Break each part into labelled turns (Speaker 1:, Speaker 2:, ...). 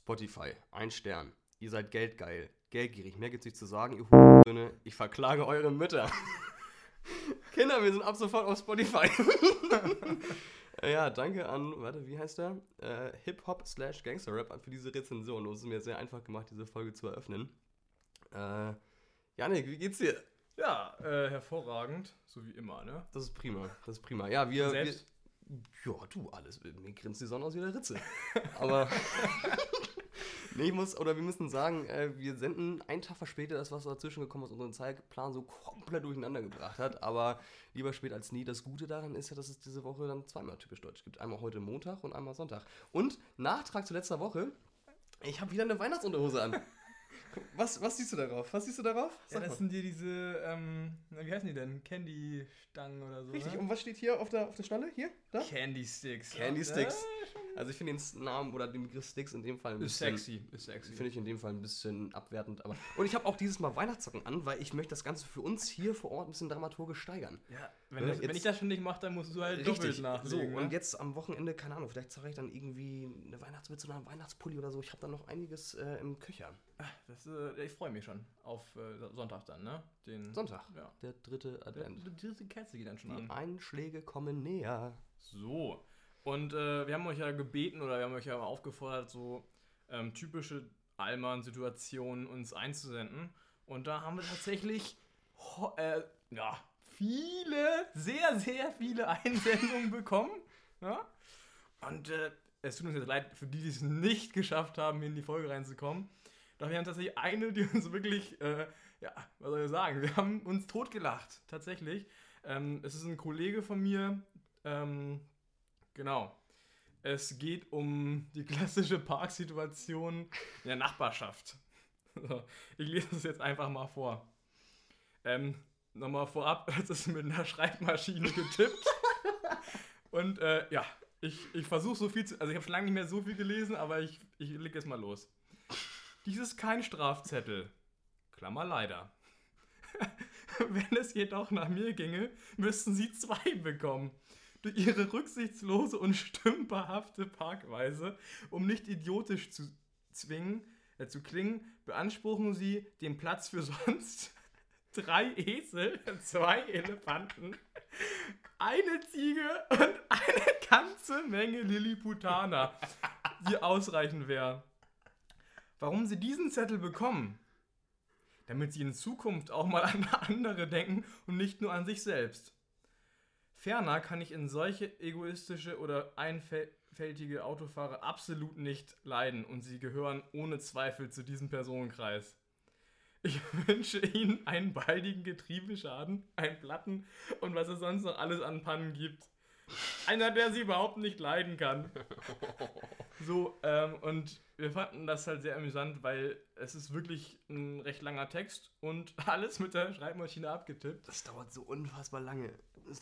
Speaker 1: Spotify, 1 Stern. Ihr seid geldgeil, geldgierig. Mehr gibt's nicht zu sagen, ihr Söhne. Ich verklage eure Mütter. Kinder, wir sind ab sofort auf Spotify. Ja, danke an, wie heißt der? Hip-Hop/Gangster-Rap für diese Rezension. Das ist mir sehr einfach gemacht, diese Folge zu eröffnen. Janik, wie geht's dir?
Speaker 2: Ja, hervorragend, so wie immer, ne?
Speaker 1: Das ist prima. Ja, wir
Speaker 2: Selbst?
Speaker 1: ja, du, alles. Mir grinst die Sonne aus wie der Ritze. Aber nee, wir müssen sagen, wir senden einen Tag verspätet, das was dazwischen gekommen ist, unseren Zeitplan so komplett durcheinander gebracht hat. Aber lieber spät als nie. Das Gute daran ist ja, dass es diese Woche dann zweimal typisch deutsch gibt. Einmal heute Montag und einmal Sonntag. Und Nachtrag zu letzter Woche, ich habe wieder eine Weihnachtsunterhose an. Was siehst du darauf?
Speaker 2: Ja, das sind dir diese, wie heißen die denn? Candy-Stangen oder so.
Speaker 1: Richtig,
Speaker 2: ne?
Speaker 1: und was steht hier auf der Schnalle? Hier? Da?
Speaker 2: Candy Sticks.
Speaker 1: Candy Sticks.
Speaker 2: Ja,
Speaker 1: Also ich finde den Namen oder den Begriff Sticks in dem Fall ein
Speaker 2: ist
Speaker 1: bisschen...
Speaker 2: sexy.
Speaker 1: Finde ich in dem Fall ein bisschen abwertend. Aber und ich habe auch dieses Mal Weihnachtssocken an, weil ich möchte das Ganze für uns hier vor Ort ein bisschen dramaturgisch steigern.
Speaker 2: Ja, wenn ich das schon nicht mache, dann musst du halt doppelt nachlegen.
Speaker 1: So, und jetzt am Wochenende, keine Ahnung, vielleicht zeige ich dann irgendwie eine Weihnachtsmütze oder einen Weihnachtspulli oder so. Ich habe da noch einiges im Köcher.
Speaker 2: Ich freue mich schon auf Sonntag dann, ne? Den
Speaker 1: Sonntag,
Speaker 2: ja.
Speaker 1: der 3. Advent.
Speaker 2: Die dritte Kerze geht dann schon an.
Speaker 1: Die Einschläge kommen näher.
Speaker 2: So. Und wir haben euch ja gebeten oder wir haben euch ja aufgefordert, so typische Allmann-Situationen uns einzusenden. Und da haben wir tatsächlich sehr, sehr viele Einsendungen bekommen. Ja? Und es tut uns jetzt leid für die es nicht geschafft haben, hier in die Folge reinzukommen. Doch wir haben tatsächlich eine, die uns wirklich, was soll ich sagen, wir haben uns totgelacht, tatsächlich. Es ist ein Kollege von mir, genau. Es geht um die klassische Parksituation in der Nachbarschaft. So, ich lese das jetzt einfach mal vor. Nochmal vorab, es ist mit einer Schreibmaschine getippt. Und ich versuche so viel also ich habe schon lange nicht mehr so viel gelesen, aber ich leg jetzt mal los. Dies ist kein Strafzettel. Klammer leider. Wenn es jedoch nach mir ginge, müssten Sie 2 bekommen. Durch Ihre rücksichtslose und stümperhafte Parkweise, um nicht idiotisch zu klingen, beanspruchen Sie den Platz für sonst 3 Esel, 2 Elefanten, eine Ziege und eine ganze Menge Lilliputaner, die ausreichend wären. Warum Sie diesen Zettel bekommen? Damit Sie in Zukunft auch mal an andere denken und nicht nur an sich selbst. Ferner kann ich in solche egoistische oder einfältige Autofahrer absolut nicht leiden und sie gehören ohne Zweifel zu diesem Personenkreis. Ich wünsche Ihnen einen baldigen Getriebeschaden, einen Platten und was es sonst noch alles an Pannen gibt. Einer, der sie überhaupt nicht leiden kann. So, und wir fanden das halt sehr amüsant, weil es ist wirklich ein recht langer Text und alles mit der Schreibmaschine abgetippt.
Speaker 1: Das dauert so unfassbar lange.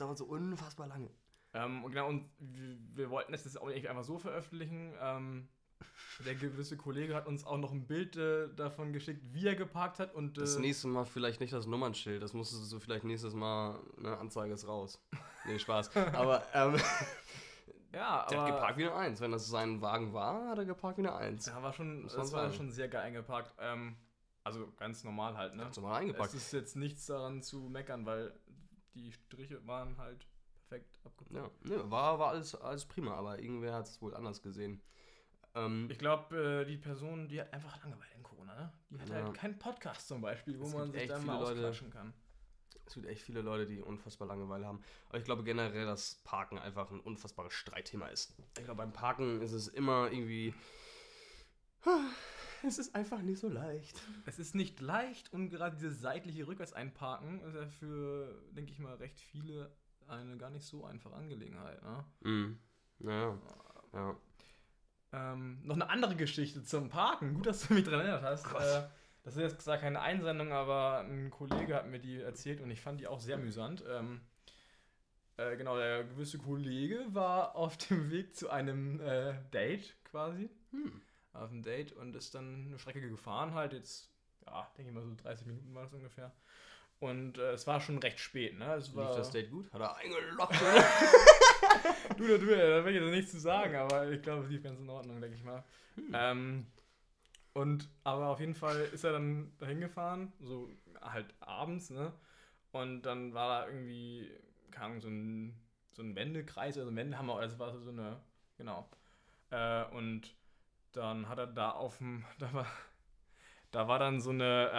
Speaker 2: Genau, und wir wollten es jetzt auch nicht einfach so veröffentlichen. Der gewisse Kollege hat uns auch noch ein Bild davon geschickt, wie er geparkt hat. Und
Speaker 1: das nächste Mal vielleicht nicht das Nummernschild, das musstest du vielleicht nächstes Mal, ne, Anzeige ist raus. Nee, Spaß. Aber,
Speaker 2: ja,
Speaker 1: der hat geparkt wie eine 1. Wenn das sein Wagen war, hat er geparkt wie eine 1.
Speaker 2: Ja, war schon sehr geil eingeparkt. Also ganz normal halt, ne?
Speaker 1: Ganz normal eingepackt.
Speaker 2: Es ist jetzt nichts daran zu meckern, weil die Striche waren halt perfekt abgepackt.
Speaker 1: Ja, ne, war alles prima, aber irgendwer hat es wohl anders gesehen.
Speaker 2: Ich glaube, die Person, die hat einfach Langeweile in Corona, ne? Die hat halt keinen Podcast zum Beispiel, wo man sich dann mal ausquatschen kann.
Speaker 1: Es gibt echt viele Leute, die unfassbar Langeweile haben. Aber ich glaube generell, dass Parken einfach ein unfassbares Streitthema ist. Ich glaube, beim Parken ist es immer irgendwie... Es ist einfach nicht so leicht.
Speaker 2: Es ist nicht leicht und gerade dieses seitliche Rückwärts-Einparken ist ja für, denke ich mal, recht viele eine gar nicht so einfache Angelegenheit, ne?
Speaker 1: Mhm. Ja.
Speaker 2: Noch eine andere Geschichte zum Parken. Gut, dass du mich daran erinnert hast. Das ist jetzt zwar keine Einsendung, aber ein Kollege hat mir die erzählt und ich fand die auch sehr amüsant. Genau, der gewisse Kollege war auf dem Weg zu einem Date quasi. Auf dem Date und ist dann eine Strecke gefahren, halt jetzt, ja, denke ich mal so 30 Minuten war das ungefähr. Und es war schon recht spät, ne? Lief
Speaker 1: das Date gut? Hat er eingeloggt?
Speaker 2: Da will ich jetzt nichts zu sagen, aber ich glaube, es lief ganz in Ordnung, denke ich mal. Aber auf jeden Fall ist er dann dahin gefahren, so halt abends, ne? Und dann war da irgendwie, keine Ahnung, so ein Wendekreis, also ein Wendehammer, also war so eine, genau. Und dann hat er da war dann so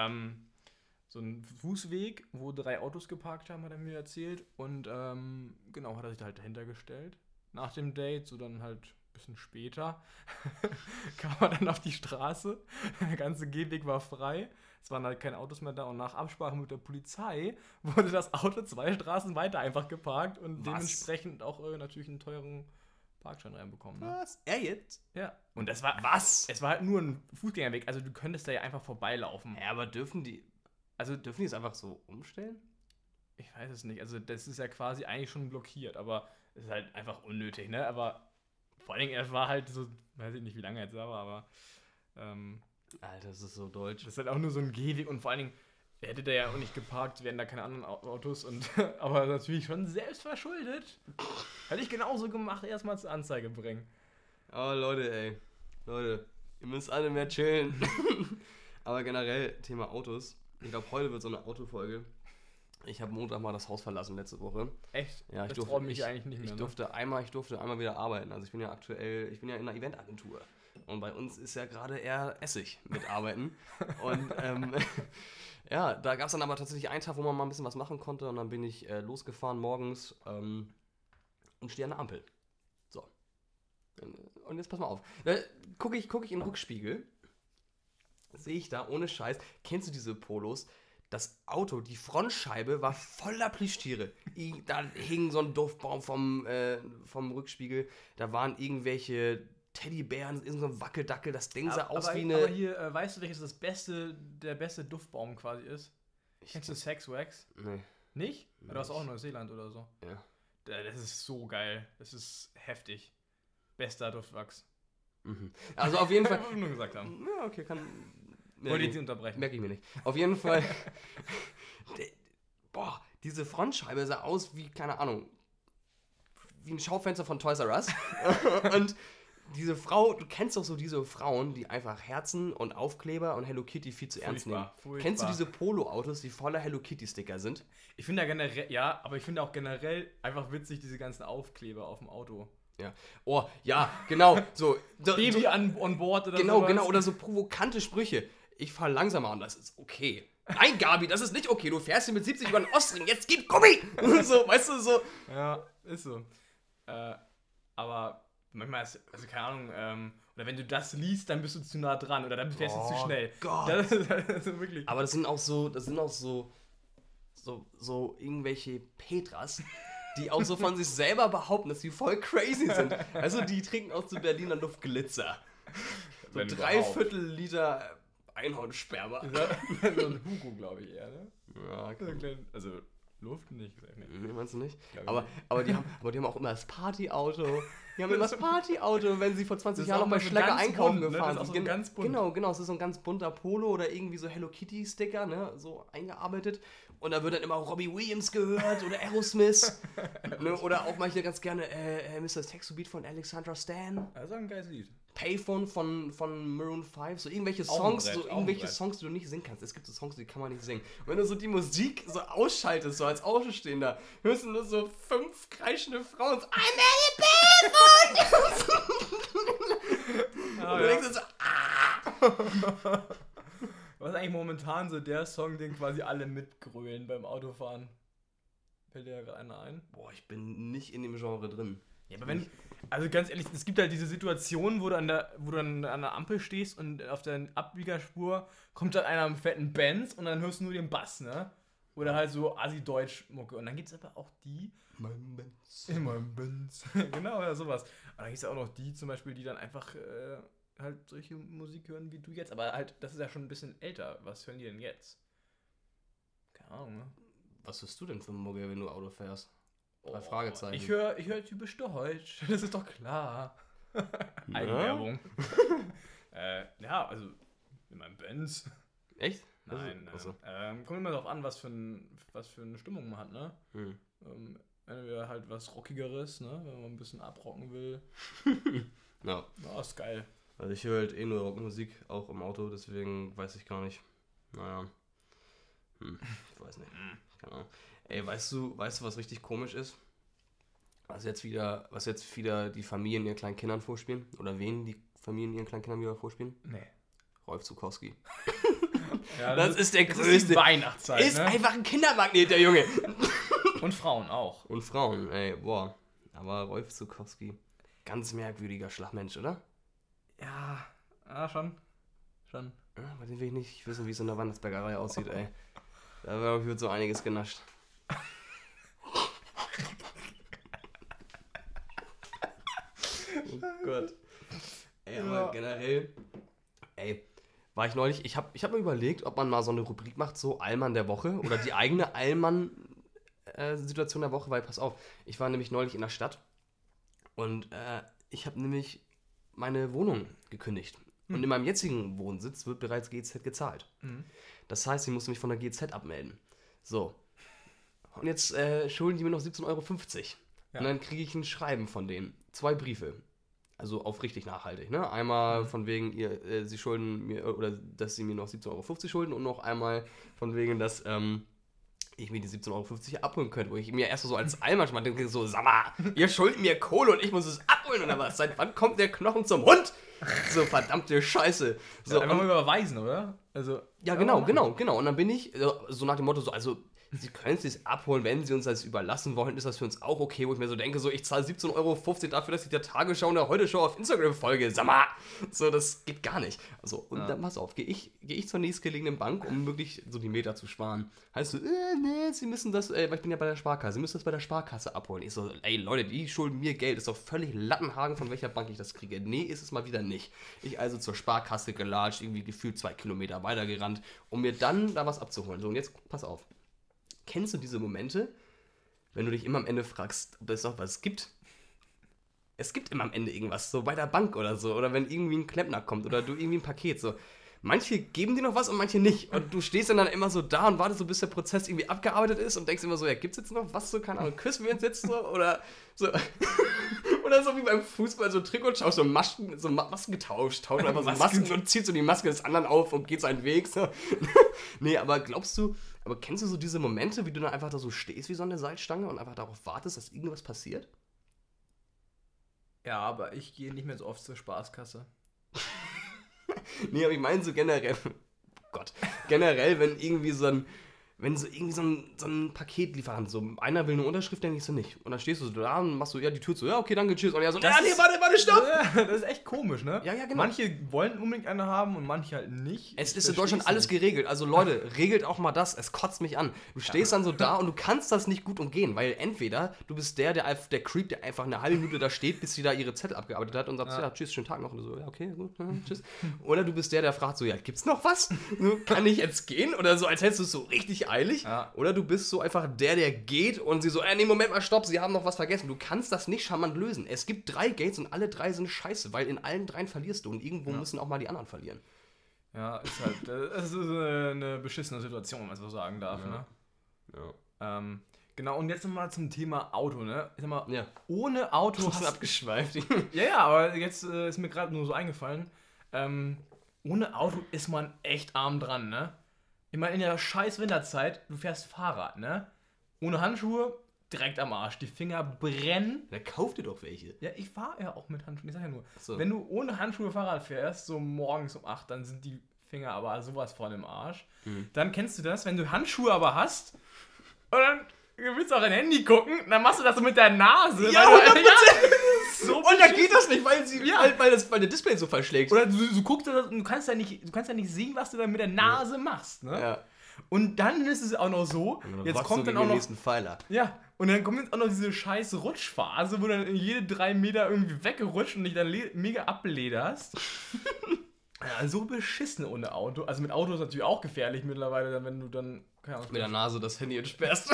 Speaker 2: ein Fußweg, wo 3 Autos geparkt haben, hat er mir erzählt. Und genau, hat er sich da halt dahinter gestellt. Nach dem Date, so dann halt ein bisschen später, kam er dann auf die Straße. Der ganze Gehweg war frei. Es waren halt keine Autos mehr da. Und nach Absprache mit der Polizei wurde das Auto 2 Straßen weiter einfach geparkt und dementsprechend auch natürlich einen teuren Parkschein reinbekommen. Ne?
Speaker 1: Was? Er jetzt?
Speaker 2: Ja. Und das war...
Speaker 1: Was?
Speaker 2: Es war halt nur ein Fußgängerweg. Also du könntest da ja einfach vorbeilaufen.
Speaker 1: Ja, aber dürfen die es einfach so umstellen?
Speaker 2: Ich weiß es nicht. Also das ist ja quasi eigentlich schon blockiert, aber es ist halt einfach unnötig, ne? Aber vor allen Dingen, er war halt so, weiß ich nicht, wie lange er jetzt da war, aber
Speaker 1: Alter, das ist so deutsch.
Speaker 2: das ist halt auch nur so ein Gehweg und vor allen Dingen, er hätte da ja auch nicht geparkt, wären da keine anderen Autos und aber natürlich schon selbst verschuldet. Hätte ich genauso gemacht, erstmal zur Anzeige bringen.
Speaker 1: Oh, Leute, ey. Leute, ihr müsst alle mehr chillen. Aber generell, Thema Autos. Ich glaube, heute wird so eine Autofolge. Ich habe Montag mal das Haus verlassen letzte Woche.
Speaker 2: Echt?
Speaker 1: Ja,
Speaker 2: das traut mich eigentlich nicht mehr.
Speaker 1: Ich durfte einmal wieder arbeiten. Also ich bin ja in einer Eventagentur. Und bei uns ist ja gerade eher Essig mit Arbeiten. Und ja, da gab es dann aber tatsächlich einen Tag, wo man mal ein bisschen was machen konnte. Und dann bin ich losgefahren morgens und stehe an der Ampel. So. Und jetzt pass mal auf. Da gucke ich in den Rückspiegel. Sehe ich da, ohne Scheiß. Kennst du diese Polos? Das Auto, die Frontscheibe war voller Plüschtiere. Da hing so ein Duftbaum vom Rückspiegel. Da waren irgendwelche Teddybären, irgend so ein Wackeldackel. Das Ding sah aus wie eine...
Speaker 2: Aber hier, weißt du, welches der beste Duftbaum quasi ist? Kennst du Sex Wax?
Speaker 1: Nee.
Speaker 2: Nicht?
Speaker 1: Nee.
Speaker 2: Du hast auch Neuseeland oder so.
Speaker 1: Ja.
Speaker 2: Das ist so geil. Das ist heftig. Bester Duftwachs.
Speaker 1: Mhm. Also auf jeden Fall...
Speaker 2: Was wir nur gesagt haben.
Speaker 1: Ja, okay, kann...
Speaker 2: Wollte ich Sie unterbrechen.
Speaker 1: Merke ich mir nicht. Auf jeden Fall... Boah, diese Frontscheibe sah aus wie, keine Ahnung, wie ein Schaufenster von Toys R Us. Und diese Frau, du kennst doch so diese Frauen, die einfach Herzen und Aufkleber und Hello Kitty viel zu ernst nehmen.
Speaker 2: Furchtbar.
Speaker 1: Kennst du diese Polo-Autos, die voller Hello Kitty-Sticker sind?
Speaker 2: Ich finde ja generell, ja, aber ich finde auch generell einfach witzig, diese ganzen Aufkleber auf dem Auto.
Speaker 1: Ja. Oh, ja, genau. So,
Speaker 2: Baby on board oder
Speaker 1: genau,
Speaker 2: sowas.
Speaker 1: genau. Oder so provokante Sprüche. Ich fahre langsamer und das ist okay. Nein, Gabi, das ist nicht okay. Du fährst hier mit 70 über den Ostring. Jetzt gib Gummi! So, weißt du, so.
Speaker 2: Ja, ist so. Aber manchmal ist, also keine Ahnung, oder wenn du das liest, dann bist du zu nah dran oder dann fährst du zu schnell.
Speaker 1: Gott.
Speaker 2: Das ist wirklich.
Speaker 1: Aber das sind auch so irgendwelche Petras, die auch so von sich selber behaupten, dass sie voll crazy sind. Also die trinken aus der Berliner Luft Glitzer. So 3/4 Liter Einhornsperma.
Speaker 2: So ein Hugo, glaube ich eher, ne?
Speaker 1: Ja, okay.
Speaker 2: Also Luft nicht.
Speaker 1: Nee, meinst du nicht? Aber die haben auch immer das Partyauto. Die haben immer das Partyauto, wenn sie vor 20 Jahren noch bei Schlecker einkaufen gefahren sind.
Speaker 2: Das ist auch so ganz bunt.
Speaker 1: Genau, es ist so ein ganz bunter Polo oder irgendwie so Hello Kitty Sticker, ne, so eingearbeitet. Und da wird dann immer Robbie Williams gehört oder Aerosmith. Ne, oder auch manchmal ganz gerne Mr. Saxo Beat von Alexandra Stan.
Speaker 2: Das ist ein geiles Lied.
Speaker 1: Payphone von Maroon 5, so irgendwelche Songs, die du nicht singen kannst. Es gibt so Songs, die kann man nicht singen. Und wenn du so die Musik so ausschaltest, so als Außenstehender, hörst du nur so 5 kreischende Frauen so, I'm a Payphone! Und du denkst dir so,
Speaker 2: Was ist eigentlich momentan so der Song, den quasi alle mitgrölen beim Autofahren? Fällt dir da gerade einer ein?
Speaker 1: Boah, ich bin nicht in dem Genre drin.
Speaker 2: Ja, aber also ganz ehrlich, es gibt halt diese Situation, wo du an der Ampel stehst und auf der Abbiegerspur kommt dann einer am fetten Benz und dann hörst du nur den Bass, ne? Oder halt so Assi-Deutsch-Mucke. Und dann gibt's aber auch die...
Speaker 1: Mein Benz.
Speaker 2: In meinem Benz. Genau, ja, sowas. Und dann gibt's ja auch noch die zum Beispiel, die dann einfach halt solche Musik hören wie du jetzt. Aber halt, das ist ja schon ein bisschen älter. Was hören die denn jetzt? Keine Ahnung, ne?
Speaker 1: Was hörst du denn für Mucke, wenn du Auto fährst? 3 Fragezeichen.
Speaker 2: Ich hör typisch Deutsch. Das ist doch klar. Eigenwerbung. Ja, also in meinem Benz.
Speaker 1: Echt?
Speaker 2: Nein.
Speaker 1: Achso.
Speaker 2: Kommt immer darauf an, was für eine Stimmung man hat, ne? Entweder halt was Rockigeres, ne? Wenn man ein bisschen abrocken will.
Speaker 1: Ja.
Speaker 2: Ja, ist geil.
Speaker 1: Also ich höre halt eh nur Rockmusik, auch im Auto, deswegen weiß ich gar nicht. Naja. Ich weiß nicht. Keine Ahnung. Ey, weißt du, was richtig komisch ist? Was jetzt wieder die Familien ihren kleinen Kindern vorspielen? Oder wen die Familien ihren kleinen Kindern wieder vorspielen?
Speaker 2: Nee.
Speaker 1: Rolf Zukowski.
Speaker 2: Ja,
Speaker 1: das ist der größte.
Speaker 2: Ist die Weihnachtszeit,
Speaker 1: ist einfach ein Kindermagnet, der Junge.
Speaker 2: Und Frauen auch.
Speaker 1: Und Frauen, ey, boah. Aber Rolf Zukowski, ganz merkwürdiger Schlagmensch, oder?
Speaker 2: Ja, schon.
Speaker 1: Ja, bei dem will ich nicht wissen, wie es in der Weihnachtsbäckerei aussieht, ey. Da wird so einiges genascht. Oh Gott. Ey, aber generell, war ich neulich, ich hab mir überlegt, ob man mal so eine Rubrik macht, so Allmann der Woche oder die eigene Allmann-Situation der Woche, weil pass auf, ich war nämlich neulich in der Stadt und ich habe nämlich meine Wohnung gekündigt. Und in meinem jetzigen Wohnsitz wird bereits GEZ gezahlt. Das heißt, ich musste mich von der GEZ abmelden. So. Und jetzt schulden die mir noch 17,50 Euro. Ja. Und dann kriege ich ein Schreiben von denen. 2 Briefe. Also auf richtig nachhaltig. Ne? Einmal von wegen, sie schulden mir, oder dass sie mir noch 17,50 Euro schulden und noch einmal von wegen, dass ich mir die 17,50 Euro abholen könnte. Wo ich mir erst so als Allmann mal denke, so, sag mal, ihr schuldet mir Kohle und ich muss es abholen oder was? Seit wann kommt der Knochen zum Hund? So, verdammte Scheiße. So,
Speaker 2: ja, einfach mal überweisen, oder? Also,
Speaker 1: ja, genau. Und dann bin ich so nach dem Motto, so, also, sie können es sich abholen, wenn sie uns das überlassen wollen, ist das für uns auch okay, wo ich mir so denke, so, ich zahle 17,50 Euro dafür, dass ich der Tagesschau und der Heute-Show auf Instagram folge. Sag mal, so, das geht gar nicht. Also, und dann, pass auf, gehe ich zur nächstgelegenen Bank, um wirklich so die Meter zu sparen. Heißt so, nee, sie müssen das, weil ich bin ja bei der Sparkasse, sie müssen das bei der Sparkasse abholen. Ich so, ey, Leute, die schulden mir Geld, ist doch völlig Lattenhagen, von welcher Bank ich das kriege. Nee, ist es mal wieder nicht. Ich also zur Sparkasse gelatscht, irgendwie gefühlt 2 Kilometer weitergerannt, um mir dann da was abzuholen. So, und jetzt, pass auf. Kennst du diese Momente, wenn du dich immer am Ende fragst, ob es noch was gibt? Es gibt immer am Ende irgendwas, so bei der Bank oder so, oder wenn irgendwie ein Klempner kommt oder du irgendwie ein Paket, so. Manche geben dir noch was und manche nicht. Und du stehst dann immer so da und wartest so, bis der Prozess irgendwie abgearbeitet ist und denkst immer so, ja, gibt's jetzt noch was, so, keine Ahnung, küssen wir uns jetzt so, oder so. Oder so wie beim Fußball, so Trikottausch, so Masken getauscht, tauscht einfach so Masken und zieht so die Maske des anderen auf und geht seinen Weg, so. Nee, aber kennst du so diese Momente, wie du dann einfach da so stehst wie so eine Salzstange und einfach darauf wartest, dass irgendwas passiert?
Speaker 2: Ja, aber ich gehe nicht mehr so oft zur Spaßkasse.
Speaker 1: Nee, aber ich meine so generell, wenn irgendwie so ein Paketlieferant, so einer will eine Unterschrift, denke ich so nicht. Und dann stehst du so da und machst so, ja, die Tür so, ja, okay, danke, tschüss. Und er so, warte, stopp!
Speaker 2: Das ist echt komisch, ne?
Speaker 1: Ja, genau.
Speaker 2: Manche wollen unbedingt eine haben und manche halt nicht.
Speaker 1: Es ist in Deutschland alles geregelt. Also Leute, regelt auch mal das. Es kotzt mich an. Du stehst dann so da und du kannst das nicht gut umgehen, weil entweder du bist der Creep, der einfach eine halbe Minute da steht, bis sie da ihre Zettel abgearbeitet hat und sagt, ja, tschüss, schönen Tag noch. Und du so, ja, okay, gut, tschüss. Oder du bist der fragt so, ja, gibt's noch was? Kann ich jetzt gehen? Oder so, als hättest du es so richtig eilig. Ja. Oder du bist so einfach der geht und sie so, nee, Moment mal, stopp, sie haben noch was vergessen. Du kannst das nicht charmant lösen. Es gibt 3 Gates und alle 3 sind scheiße, weil in allen 3 verlierst du und irgendwo müssen auch mal die anderen verlieren.
Speaker 2: Ja, ist halt, es ist eine beschissene Situation, wenn man es so sagen darf,
Speaker 1: ja.
Speaker 2: Ne?
Speaker 1: Ja.
Speaker 2: Genau, und jetzt nochmal zum Thema Auto, ne? Ich sag mal,
Speaker 1: ja.
Speaker 2: Ohne Auto
Speaker 1: hast du abgeschweift.
Speaker 2: Ja, aber jetzt ist mir gerade nur so eingefallen, ohne Auto ist man echt arm dran, ne? Ich meine, in der scheiß Winterzeit, du fährst Fahrrad, ne? Ohne Handschuhe, direkt am Arsch. Die Finger brennen.
Speaker 1: Da kauf dir doch welche.
Speaker 2: Ja, ich fahre ja auch mit Handschuhen. Ich sag ja nur,
Speaker 1: so.
Speaker 2: Wenn du ohne Handschuhe Fahrrad fährst, so morgens um 8, dann sind die Finger aber sowas von im Arsch. Dann kennst du das, wenn du Handschuhe aber hast und dann willst du auf dein Handy gucken, dann machst du das so mit der Nase.
Speaker 1: Ja, 100%! So und da geht das nicht, weil der Display so verschlägt.
Speaker 2: Oder du guckst das und du kannst ja nicht sehen, was du da mit der Nase machst, ne?
Speaker 1: Ja.
Speaker 2: Und dann ist es auch noch so, jetzt kommt dann auch noch
Speaker 1: nächsten Pfeiler.
Speaker 2: Ja, und dann kommt jetzt auch noch diese scheiß Rutschphase, wo du dann jede 3 Meter irgendwie weggerutscht und dich dann mega ablederst. Ja, so beschissen ohne Auto. Also mit Auto ist natürlich auch gefährlich mittlerweile, dann, wenn du dann, keine Ahnung,
Speaker 1: mit der Nase das Handy entsperrst.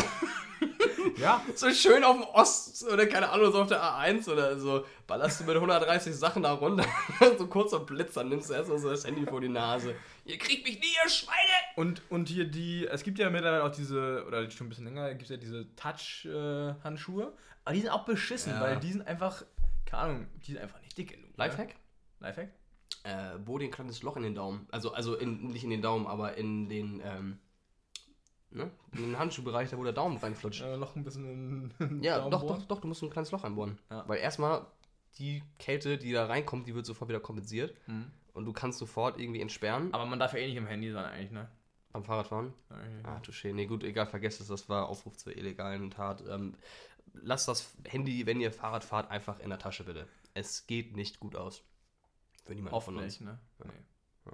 Speaker 2: Ja.
Speaker 1: So schön auf dem Ost oder keine Ahnung, so auf der A1 oder so. Ballerst du mit 130 Sachen da runter. So kurz am Blitz, dann nimmst du erstmal so das Handy vor die Nase. Ihr kriegt mich nie, ihr Schweine!
Speaker 2: Und hier es gibt ja mittlerweile auch diese, oder schon ein bisschen länger, gibt es ja diese Touch-Handschuhe. Aber die sind auch beschissen, weil die sind einfach, keine Ahnung, die sind einfach nicht dick genug.
Speaker 1: Lifehack?
Speaker 2: Lifehack?
Speaker 1: Bodie ein kleines Loch in den Daumen. Also nicht in den Daumen, aber in den, in den Handschuhbereich, da wo der Daumen reinflutscht.
Speaker 2: Noch ein bisschen in
Speaker 1: Ja,
Speaker 2: Daumen
Speaker 1: doch,
Speaker 2: bohren.
Speaker 1: du musst ein kleines Loch einbohren.
Speaker 2: Ja.
Speaker 1: Weil erstmal die Kälte, die da reinkommt, die wird sofort wieder kompensiert.
Speaker 2: Mhm.
Speaker 1: Und du kannst sofort irgendwie entsperren.
Speaker 2: Aber man darf ja eh nicht im Handy sein eigentlich, ne?
Speaker 1: Beim Fahrradfahren? Ah, touché. Nee, gut, egal, vergesst es, das war Aufruf zur illegalen Tat. Lasst das Handy, wenn ihr Fahrrad fahrt, einfach in der Tasche, bitte. Es geht nicht gut aus. Für niemanden von uns.
Speaker 2: Ne?
Speaker 1: Ja.
Speaker 2: Nee.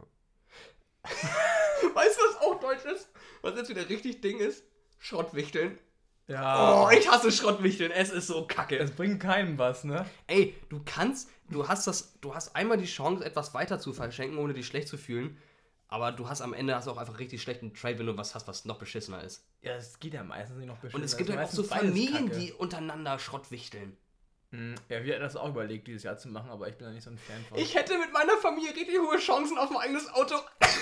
Speaker 1: Weißt du, was auch deutsch ist? Was jetzt wieder richtig Ding ist? Schrottwichteln.
Speaker 2: Ja.
Speaker 1: Oh, ich hasse Schrottwichteln. Es ist so kacke.
Speaker 2: Es bringt keinem was, ne?
Speaker 1: Ey, du hast einmal die Chance, etwas weiter zu verschenken, ohne dich schlecht zu fühlen. Aber du hast am Ende auch einfach richtig schlechten Trade, wenn du was hast, was noch beschissener ist.
Speaker 2: Ja, es geht ja meistens nicht noch beschissen.
Speaker 1: Und es gibt halt auch so Familien, die untereinander Schrottwichteln.
Speaker 2: Ja, wir hatten das auch überlegt, dieses Jahr zu machen, aber ich bin da nicht so ein Fan von.
Speaker 1: Ich hätte mit meiner Familie richtig hohe Chancen auf ein eigenes Auto,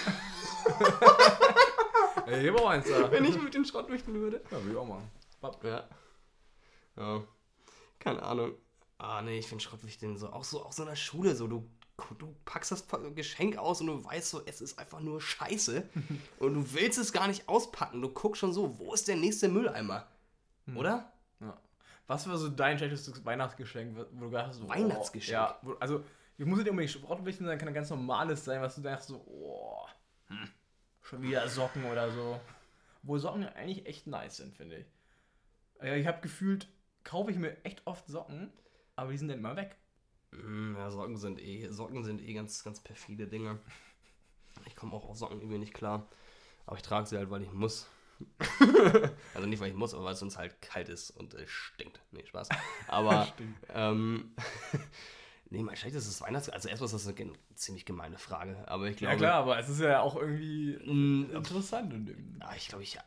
Speaker 2: Ey, hier war eins da.
Speaker 1: wenn ich mit den Schrottwichteln würde.
Speaker 2: Ja, will ich auch machen.
Speaker 1: Ja. Keine Ahnung. Ah, nee, ich finde Schrottwichteln auch so in der Schule so, du packst das Geschenk aus und du weißt so, es ist einfach nur Scheiße und du willst es gar nicht auspacken. Du guckst schon so, wo ist der nächste Mülleimer? Oder?
Speaker 2: Ja. Was war so dein schlechtestes Weihnachtsgeschenk, wo du gedacht hast, so,
Speaker 1: Weihnachtsgeschenk?
Speaker 2: Ja, also, ich muss nicht unbedingt Schrottwichteln sein, kann ein ganz normales sein, was du denkst so, schon wieder Socken oder so. Wo Socken ja eigentlich echt nice sind, finde ich. Ja, ich habe gefühlt, kaufe ich mir echt oft Socken, aber die sind dann immer weg.
Speaker 1: Ja, Socken sind ganz, ganz perfide Dinge. Ich komme auch auf Socken irgendwie nicht klar. Aber ich trage sie halt, weil ich muss. Also nicht, weil ich muss, aber weil es sonst halt kalt ist und es stinkt. Nee, Spaß. Aber, nee, mein schlechtestes Weihnachtsgeschenk, also erstmal ist das eine ziemlich gemeine Frage, aber ich glaube...
Speaker 2: Ja klar, aber es ist ja auch irgendwie interessant.
Speaker 1: Ich glaube, ich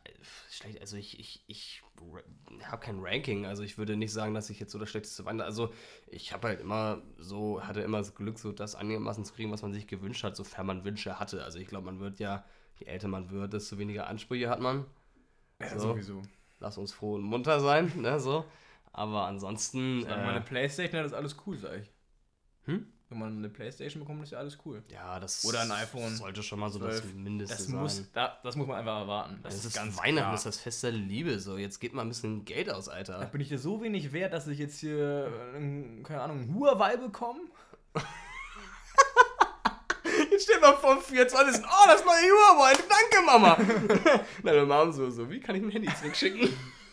Speaker 1: habe kein Ranking, also ich würde nicht sagen, dass ich jetzt so das schlechteste Weihnachten, also ich habe halt hatte immer das Glück, so das einigermaßen zu kriegen, was man sich gewünscht hat, sofern man Wünsche hatte. Also ich glaube, man wird ja, je älter man wird, desto weniger Ansprüche hat man.
Speaker 2: Ja,
Speaker 1: so.
Speaker 2: sowieso.
Speaker 1: Lass uns froh und munter sein, ne, so. Aber ansonsten...
Speaker 2: Wenn man eine Playstation hat, ist alles cool, sag ich.
Speaker 1: Wenn
Speaker 2: man eine Playstation bekommt, ist ja alles cool.
Speaker 1: Ja, das
Speaker 2: oder ein iPhone
Speaker 1: sollte schon mal so 12. Das Mindeste sein.
Speaker 2: Das muss man einfach erwarten.
Speaker 1: Das ist ganz Weihnachten, klar. Das ist das Fest der Liebe. So, jetzt gebt mal ein bisschen Geld aus, Alter.
Speaker 2: Da bin ich dir so wenig wert, dass ich jetzt hier, keine Ahnung, einen Huawei bekomme?
Speaker 1: Jetzt stell mal vor, 24. Oh, das neue Huawei. Danke, Mama. Deine Mom so, wie kann ich ein Handy zurückschicken?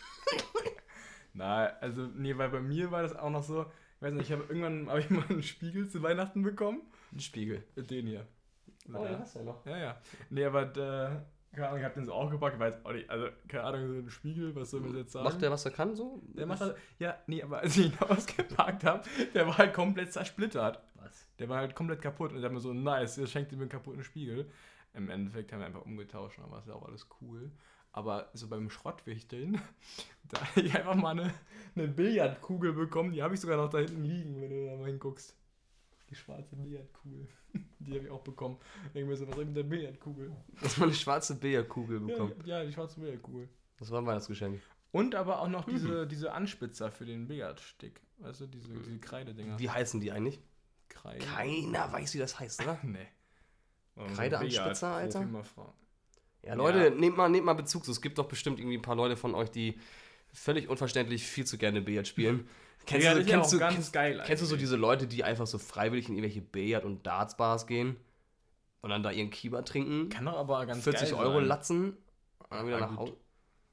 Speaker 2: Nein, also, nee, weil bei mir war das auch noch so, ich weiß nicht, irgendwann habe ich mal einen Spiegel zu Weihnachten bekommen.
Speaker 1: Ein Spiegel?
Speaker 2: Den hier.
Speaker 1: Oh, den hast du ja noch.
Speaker 2: Ja. Nee, aber, keine Ahnung, ich habe den so auch gepackt, weil auch nicht, also, keine Ahnung, so ein Spiegel, was soll man jetzt sagen?
Speaker 1: Macht der, was er kann, so?
Speaker 2: Der macht das, ja, nee, aber als ich ihn ausgepackt habe, der war halt komplett zersplittert.
Speaker 1: Was?
Speaker 2: Der war halt komplett kaputt und ich dachte mir so, nice, der schenkt mir einen kaputten Spiegel. Im Endeffekt haben wir einfach umgetauscht, aber ist ja auch alles cool. Aber so beim Schrottwichteln, da habe ich einfach mal eine Billardkugel bekommen, die habe ich sogar noch da hinten liegen, wenn du da mal hinguckst. Die schwarze Billardkugel, die habe ich auch bekommen. Denke mir so, was soll ich mit der Billardkugel?
Speaker 1: Hast du mal eine schwarze Billardkugel bekommen?
Speaker 2: Ja, die schwarze Billardkugel.
Speaker 1: Das war ein Weihnachtsgeschenk.
Speaker 2: Und aber auch noch diese Anspitzer für den Billardstick. Weißt du, diese Kreidedinger.
Speaker 1: Wie heißen die eigentlich?
Speaker 2: Kreide.
Speaker 1: Keiner weiß, wie das heißt, oder?
Speaker 2: Nee.
Speaker 1: Kreideanspitzer, Alter? Ja,
Speaker 2: Ja.
Speaker 1: Leute, nehmt mal Bezug. Es gibt doch bestimmt irgendwie ein paar Leute von euch, die völlig unverständlich viel zu gerne Billard spielen. Kennst du so diese Leute, die einfach so freiwillig in irgendwelche Billard- und Darts-Bars gehen und dann da ihren Kieber trinken?
Speaker 2: Kann doch aber ganz
Speaker 1: 40
Speaker 2: geil
Speaker 1: Euro
Speaker 2: sein.
Speaker 1: latzen und dann wieder nach Hause.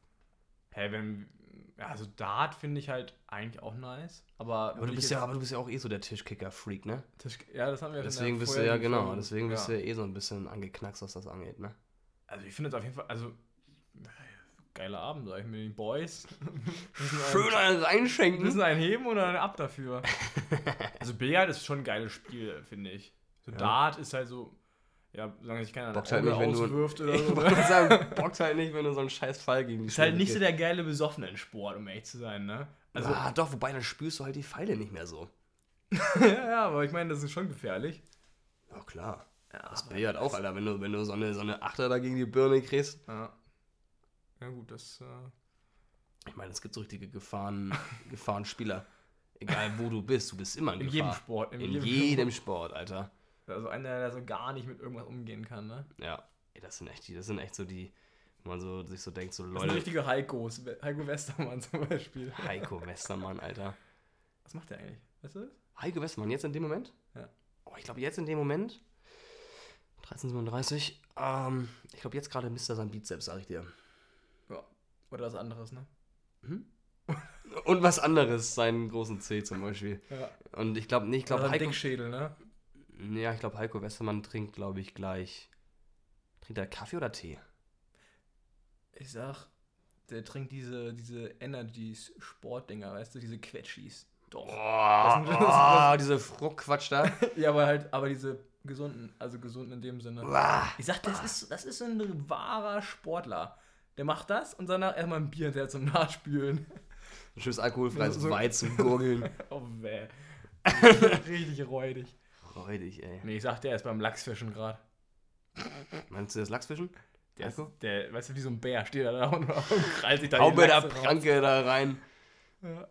Speaker 2: Also Dart finde ich halt eigentlich auch nice. Aber
Speaker 1: du bist ja auch eh so der Tischkicker-Freak, ne?
Speaker 2: Ja, das haben wir
Speaker 1: deswegen bist du ja, genau. Deswegen bist du ja eh so ein bisschen angeknackst, was das angeht, ne?
Speaker 2: Also ich finde es auf jeden Fall, also geiler Abend, sag ich, mit den Boys.
Speaker 1: Schön einen reinschenken.
Speaker 2: Müssen einen heben oder einen ab dafür. Also Billard ist schon ein geiles Spiel, finde ich. So ja. Dart ist halt so, ja, solange sich keiner
Speaker 1: bockt halt nicht,
Speaker 2: auswirft oder so.
Speaker 1: Bockt halt nicht, wenn du so einen scheiß Fall gegen die
Speaker 2: Ist halt nicht so der geile Besoffenen-Sport, um ehrlich zu sein, ne?
Speaker 1: Also, doch, wobei dann spürst du halt die Pfeile nicht mehr so.
Speaker 2: ja, aber ich meine, das ist schon gefährlich.
Speaker 1: Ja, klar. Ja, das Billard auch, Alter, wenn du so eine Achter da gegen die Birne kriegst.
Speaker 2: Ja. Ja gut, das...
Speaker 1: Ich meine, es gibt so richtige Gefahrenspieler. Egal wo du bist immer in Gefahr.
Speaker 2: Jedem Sport.
Speaker 1: In jedem Sport, Alter.
Speaker 2: Also einer, der so gar nicht mit irgendwas umgehen kann, ne?
Speaker 1: Ja, ey, das sind echt so die, wo man so sich so denkt, so
Speaker 2: Das
Speaker 1: Leute.
Speaker 2: sind richtige Heikos. Heiko Westermann zum Beispiel.
Speaker 1: Heiko Westermann, Alter.
Speaker 2: Was macht der eigentlich? Weißt du das?
Speaker 1: Heiko Westermann, jetzt in dem Moment?
Speaker 2: Ja.
Speaker 1: Oh, ich glaube, jetzt in dem Moment. 13:37. Ich glaube, jetzt gerade misst er sein Bizeps, sag ich dir.
Speaker 2: Ja. Oder was anderes, ne?
Speaker 1: Und was anderes, seinen großen C zum Beispiel.
Speaker 2: Ja.
Speaker 1: Und ich glaube,
Speaker 2: Oder
Speaker 1: Heiko.
Speaker 2: Dickschädel, ne?
Speaker 1: Ja, ich glaube, Heiko Westermann trinkt, glaube ich, gleich. Trinkt er Kaffee oder Tee?
Speaker 2: Ich sag, der trinkt diese Energies-Sportdinger, weißt du, diese Quetschis. Doch.
Speaker 1: Diese Fruchtquatsch da.
Speaker 2: Ja, aber diese gesunden, also gesunden in dem Sinne. Ich sag, das ist ein wahrer Sportler. Der macht das und danach erstmal ein Bier hinterher zum Nachspülen.
Speaker 1: Ein schönes alkoholfreies
Speaker 2: So-
Speaker 1: Weizen gurgeln.
Speaker 2: Oh, weh. Richtig räudig.
Speaker 1: Freudig, ey.
Speaker 2: Nee, ich sag, der ist beim Lachsfischen gerade.
Speaker 1: Meinst du das Lachsfischen?
Speaker 2: Der, weißt du, wie so ein Bär steht er da und krallt sich da
Speaker 1: Hau
Speaker 2: die
Speaker 1: mir da
Speaker 2: Lachse raus.
Speaker 1: Pranke da rein.
Speaker 2: Ja.